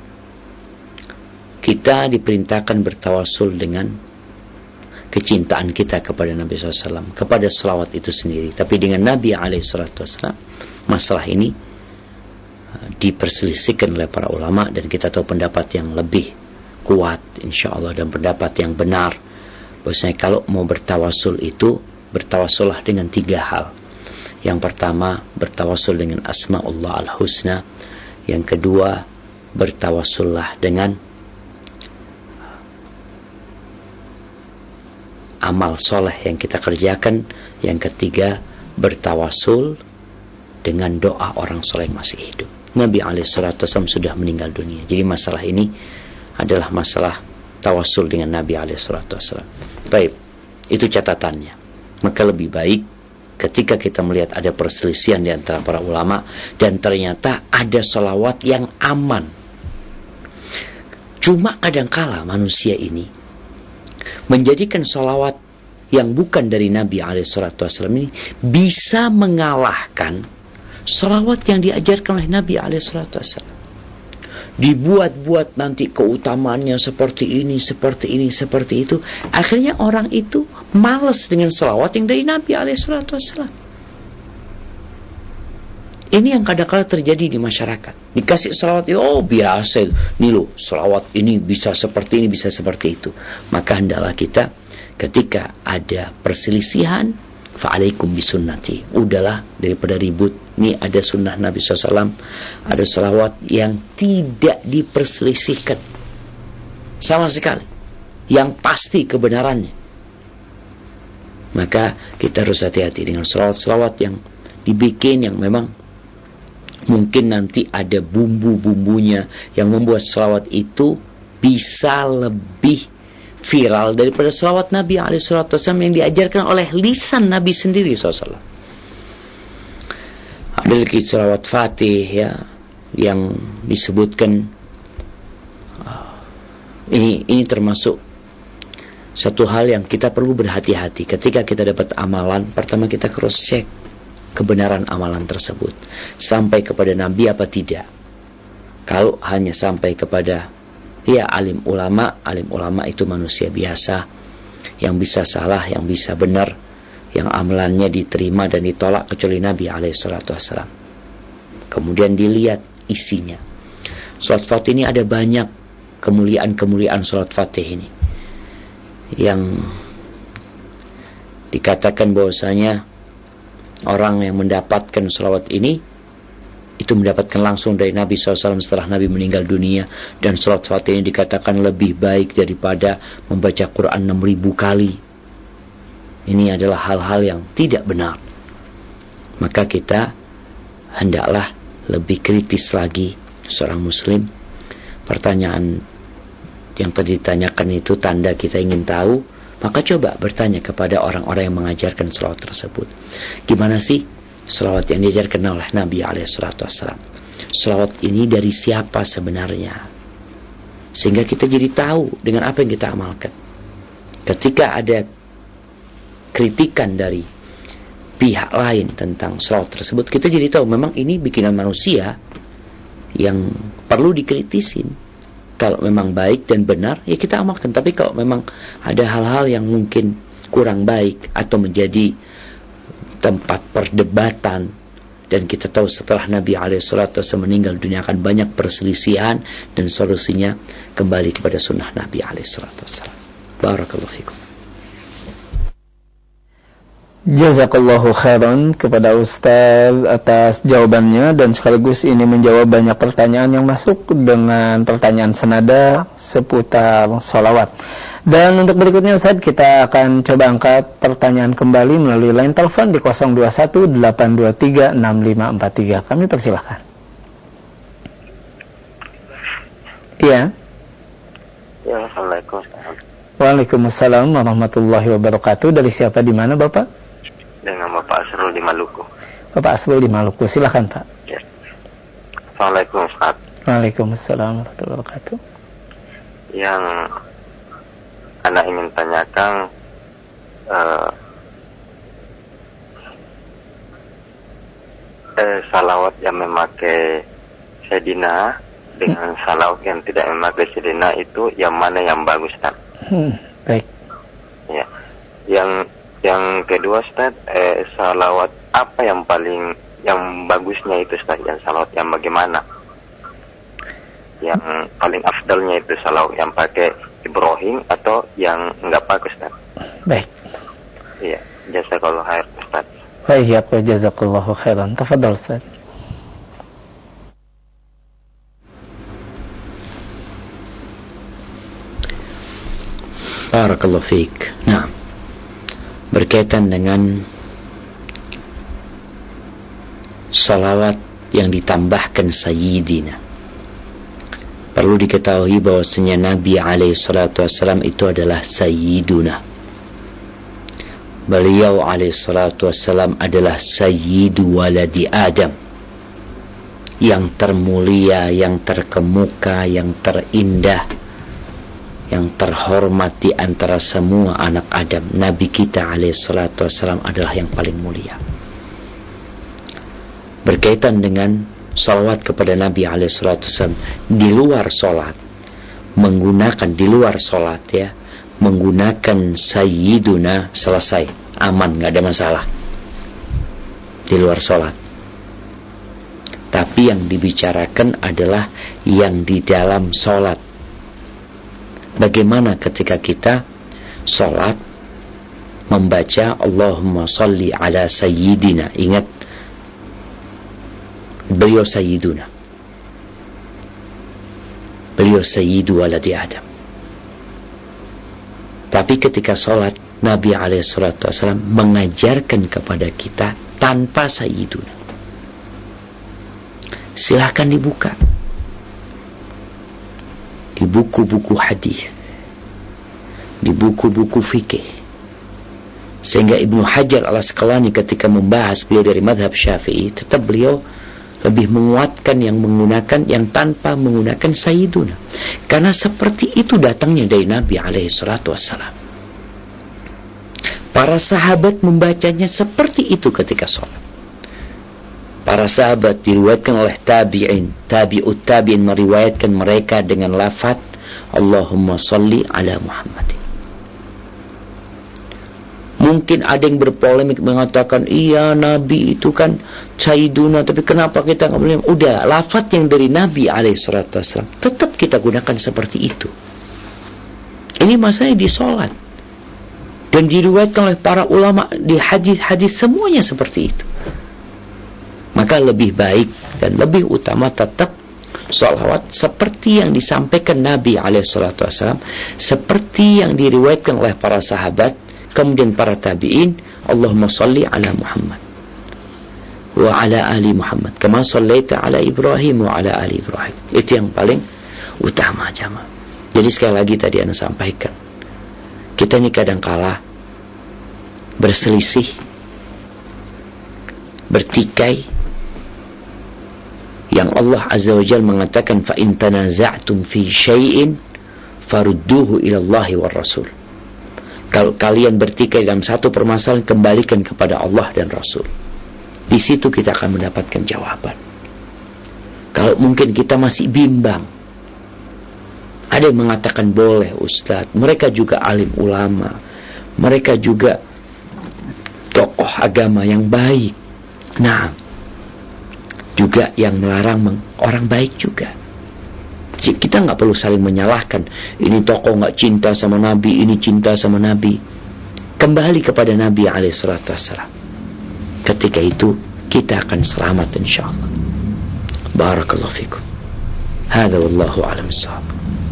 Kita diperintahkan bertawasul dengan kecintaan kita kepada Nabi shallallahu alaihi wasallam, kepada salawat itu sendiri. Tapi dengan Nabi alaihi salatu wassalam, masalah ini uh, diperselisihkan oleh para ulama, dan kita tahu pendapat yang lebih kuat insyaallah dan pendapat yang benar, bahwasanya kalau mau bertawasul itu, bertawasullah dengan tiga hal. Yang pertama, bertawasul dengan asma'ullah al-husna. Yang kedua, bertawasullah dengan amal soleh yang kita kerjakan. Yang ketiga, bertawasul dengan doa orang soleh yang masih hidup. Nabi alaihi salatu wasallam sudah meninggal dunia. Jadi masalah ini adalah masalah tawassul dengan Nabi alaihi salatu wasallam. Baik, itu catatannya. Maka lebih baik ketika kita melihat ada perselisihan di antara para ulama dan ternyata ada salawat yang aman. Cuma kadangkala manusia ini menjadikan salawat yang bukan dari Nabi alaihi salatu wasallam ini bisa mengalahkan salawat yang diajarkan oleh Nabi alaihi salatu wasallam. Dibuat-buat nanti keutamaannya seperti ini, seperti ini, seperti itu. Akhirnya orang itu malas dengan salawat yang dari Nabi alaihi salatu wasallam. Ini yang kadang-kadang terjadi di masyarakat. Dikasih salawat, oh biasa. Nih loh, salawat ini bisa seperti ini, bisa seperti itu. Maka hendaklah kita ketika ada perselisihan, fa'alaikum bisunnati. Udahlah, daripada ribut. Ini ada sunnah Nabi shallallahu alaihi wasallam. Ada salawat yang tidak diperselisihkan sama sekali, yang pasti kebenarannya. Maka kita harus hati-hati dengan salawat-salawat yang dibikin, yang memang mungkin nanti ada bumbu-bumbunya yang membuat salawat itu bisa lebih viral daripada salawat Nabi alaihi salatu wasallam yang diajarkan oleh lisan Nabi sendiri shallallahu alaihi wasallam. Ada lagi salawat Fatih ya, yang disebutkan uh, ini ini termasuk satu hal yang kita perlu berhati-hati ketika kita dapat amalan. Pertama kita cross check kebenaran amalan tersebut sampai kepada Nabi apa tidak. Kalau hanya sampai kepada ya alim ulama, alim ulama itu manusia biasa yang bisa salah, yang bisa benar, yang amalannya diterima dan ditolak kecuali Nabi alaihi salatu wasallam. Kemudian dilihat isinya. Salat Fatih ini ada banyak kemuliaan-kemuliaan salat Fatih ini, yang dikatakan bahwasanya orang yang mendapatkan salawat ini itu mendapatkan langsung dari Nabi shallallahu alaihi wasallam setelah Nabi meninggal dunia. Dan salat Fatih ini dikatakan lebih baik daripada membaca Quran enam ribu kali. Ini adalah hal-hal yang tidak benar. Maka kita hendaklah lebih kritis lagi seorang muslim. Pertanyaan yang tadi ditanyakan itu tanda kita ingin tahu. Maka coba bertanya kepada orang-orang yang mengajarkan salawat tersebut. Gimana sih salawat yang diajarkan oleh Nabi alaihi salatu wasallam? Salawat ini dari siapa sebenarnya? Sehingga kita jadi tahu dengan apa yang kita amalkan. Ketika ada kritikan dari pihak lain tentang salawat tersebut, kita jadi tahu memang ini bikinan manusia yang perlu dikritisin. Kalau memang baik dan benar, ya kita amalkan. Tapi kalau memang ada hal-hal yang mungkin kurang baik atau menjadi tempat perdebatan, dan kita tahu setelah Nabi alaihi salatu wasallam meninggal dunia akan banyak perselisihan, dan solusinya kembali kepada sunnah Nabi alaihi salatu wasallam. Barakallahu fikum. Jazakallahu khairan kepada Ustaz atas jawabannya, dan sekaligus ini menjawab banyak pertanyaan yang masuk dengan pertanyaan senada seputar sholawat. Dan untuk berikutnya Ustaz, kita akan coba angkat pertanyaan kembali melalui line telepon di nol dua satu delapan dua tiga enam lima empat tiga. Kami persilahkan. Iya. Ya, Assalamualaikum. Waalaikumsalam warahmatullahi wabarakatuh. Dari siapa, di mana Bapak? Dengan Bapak Asrul di Maluku. Bapak Asrul di Maluku, silakan Pak. Ya. Assalamualaikum Ustaz. Waalaikumsalam warahmatullahi wabarakatuh. Yang anak ingin tanyakan, uh, eh, salawat yang memakai Sayyidina dengan salawat yang tidak memakai Sayyidina itu yang mana yang bagus, Ustaz? Hmm, baik. Ya. Yang yang kedua, Ustaz, eh, salawat apa yang paling yang bagusnya itu, Ustaz? Yang salawat yang bagaimana? Yang paling afdalnya itu salawat yang pakai Ibrahim atau yang enggak pakai, Ustaz? Baik. Iya, jazakallahu khair, Ustaz. Baik, ya, jazakallahu khairan. Tafadhal, Ustaz. Barakallahu fiik. Nah, berkaitan dengan salawat yang ditambahkan Sayyidina Perlu diketahui bahwasanya Nabi alaihi salatu wassalam itu adalah sayyiduna. Beliau alaihi salatu wassalam adalah sayyidu waladi Adam, yang termulia, yang terkemuka, yang terindah, yang terhormat di antara semua anak Adam. Nabi kita alaihi salatu wassalam adalah yang paling mulia. Berkaitan dengan salawat kepada Nabi alaihi salatu wassalam di luar solat, menggunakan di luar solat ya, menggunakan sayyiduna, selesai, aman, nggak ada masalah di luar solat. Tapi yang dibicarakan adalah yang di dalam solat. Bagaimana ketika kita solat membaca Allahumma salli ala sayyidina. Ingat, beliau sayyiduna, beliau sayyidu waladi Adam. Tapi ketika solat, Nabi alaihi salatu wassalam mengajarkan kepada kita tanpa sayyiduna. Silahkan dibuka di buku-buku hadis, di buku-buku fikih, sehingga Ibnu Hajar al-Asqalani ketika membahas beliau dari madhab Syafi'i, tetap beliau lebih menguatkan yang menggunakan yang tanpa menggunakan sayyiduna, karena seperti itu datangnya dari Nabi alaihi salatu wassalam. Para sahabat membacanya seperti itu ketika sholat. Para sahabat diriwayatkan oleh tabi'in, tabi'ut tabi'in meriwayatkan mereka dengan lafaz Allahumma salli ala Muhammadin. Mungkin ada yang berpolemik mengatakan, iya Nabi itu kan sayyiduna, tapi kenapa kita nggak boleh? Udah, lafaz yang dari Nabi alaihi salatu wassalam tetap kita gunakan seperti itu. Ini masalah di sholat, dan diriwayatkan oleh para ulama di hadis-hadis semuanya seperti itu. Maka lebih baik dan lebih utama tetap sholawat seperti yang disampaikan Nabi alaihi salatu wassalam, seperti yang diriwayatkan oleh para sahabat, kemudian para tabi'in. Allahumma salli ala Muhammad wa ala ali Muhammad kama sallaita ala Ibrahim wa ala ali Ibrahim. Itu yang paling utama, jamaah. Jadi sekali lagi tadi Anda sampaikan, kita ini kadangkala berselisih, bertikai, yang Allah azza wa jalla mengatakan fa in tanaza'tum fi syai'in farudduhu ila Allahi war Rasul. Kalau kalian bertikai dalam satu permasalahan, kembalikan kepada Allah dan Rasul. Di situ kita akan mendapatkan jawaban. Kalau mungkin kita masih bimbang, ada yang mengatakan boleh Ustaz, mereka juga alim ulama, mereka juga tokoh agama yang baik. Nah, juga yang melarang orang baik juga. Kita nggak perlu saling menyalahkan. Ini tokoh nggak cinta sama Nabi, ini cinta sama Nabi. Kembali kepada Nabi alaihi salatu wassalam. Ketika itu kita akan selamat insyaallah. Barakallahu fikum. Hadza wallahu a'lam bissawab.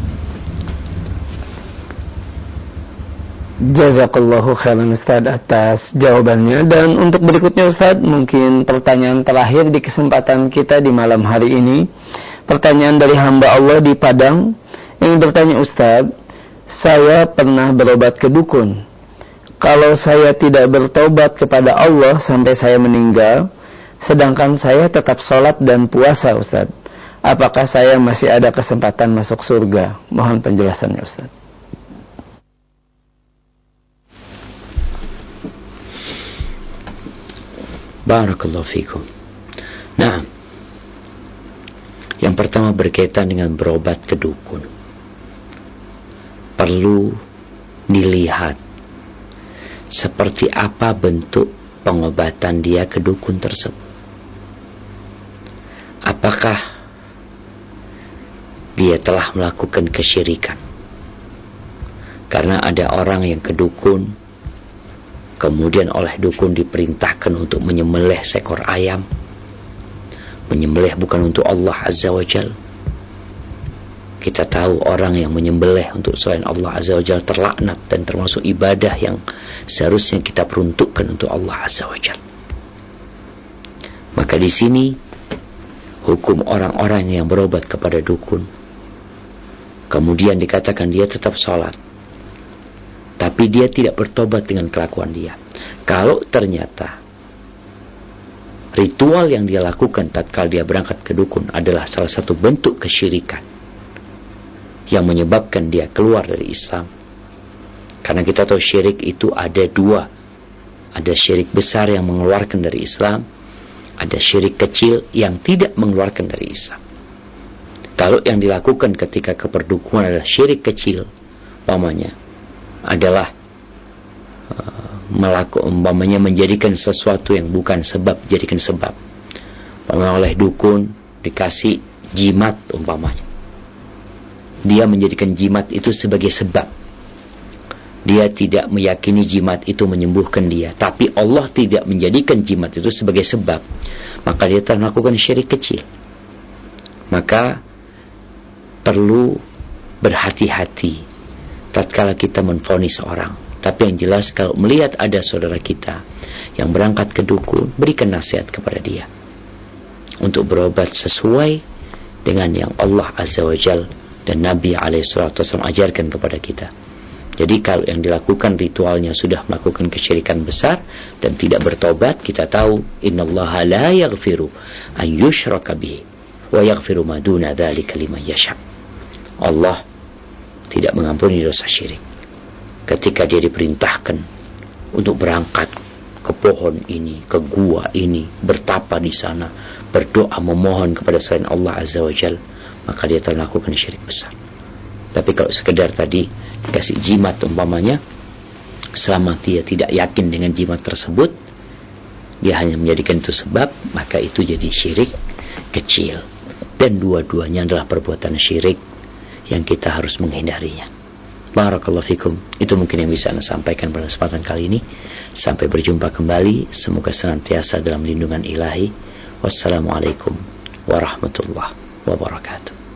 Jazakallahu khairan Ustaz atas jawabannya. Dan untuk berikutnya Ustaz, mungkin pertanyaan terakhir di kesempatan kita di malam hari ini. Pertanyaan dari hamba Allah di Padang yang bertanya, Ustaz, saya pernah berobat ke dukun. Kalau saya tidak bertobat kepada Allah sampai saya meninggal, sedangkan saya tetap sholat dan puasa, Ustaz, apakah saya masih ada kesempatan masuk surga? Mohon penjelasannya, Ustaz. Barakallahu fikum. Nah, yang pertama berkaitan dengan berobat ke dukun. Perlu dilihat seperti apa bentuk pengobatan dia ke dukun tersebut. Apakah dia telah melakukan kesyirikan? Karena ada orang yang ke dukun, kemudian oleh dukun diperintahkan untuk menyembelih seekor ayam. Menyembelih bukan untuk Allah Azza wa Jal. Kita tahu orang yang menyembelih untuk selain Allah Azza wa Jal terlaknat, dan termasuk ibadah yang seharusnya kita peruntukkan untuk Allah Azza wa Jal. Maka di sini hukum orang-orang yang berobat kepada dukun kemudian dikatakan dia tetap sholat, tapi dia tidak bertobat dengan kelakuan dia. Kalau ternyata ritual yang dia lakukan tatkala dia berangkat ke dukun adalah salah satu bentuk kesyirikan yang menyebabkan dia keluar dari Islam. Karena kita tahu syirik itu ada dua. Ada syirik besar yang mengeluarkan dari Islam, ada syirik kecil yang tidak mengeluarkan dari Islam. Kalau yang dilakukan ketika keperdukunan adalah syirik kecil, umpamanya adalah uh, melaku, umpamanya menjadikan sesuatu yang bukan sebab jadikan sebab. Umpamanya oleh dukun dikasih jimat umpamanya, dia menjadikan jimat itu sebagai sebab. Dia tidak meyakini jimat itu menyembuhkan dia, tapi Allah tidak menjadikan jimat itu sebagai sebab, maka dia telah melakukan syirik kecil. Maka perlu berhati-hati tatkala kita menvonis orang. Tapi yang jelas, kalau melihat ada saudara kita yang berangkat ke dukun, berikan nasihat kepada dia untuk berobat sesuai dengan yang Allah Azza wa Jal dan Nabi alaihi salatu wasallam ajarkan kepada kita. Jadi kalau yang dilakukan ritualnya sudah melakukan kesyirikan besar dan tidak bertobat, kita tahu innallaha la yaghfiru an yushraka bihi wa yaghfiru ma duna dzalika liman yasha. Allah tidak mengampuni dosa syirik. Ketika dia diperintahkan untuk berangkat ke pohon ini, ke gua ini, bertapa di sana, berdoa memohon kepada selain Allah Azza wa Jal, maka dia telah melakukan syirik besar. Tapi kalau sekedar tadi dikasih jimat umpamanya, selama dia tidak yakin dengan jimat tersebut, dia hanya menjadikan itu sebab, maka itu jadi syirik kecil. Dan dua-duanya adalah perbuatan syirik yang kita harus menghindarinya. Barakallahu fikum. Itu mungkin yang bisa Anda sampaikan pada kesempatan kali ini. Sampai berjumpa kembali. Semoga senantiasa dalam lindungan ilahi. Wassalamualaikum warahmatullahi wabarakatuh.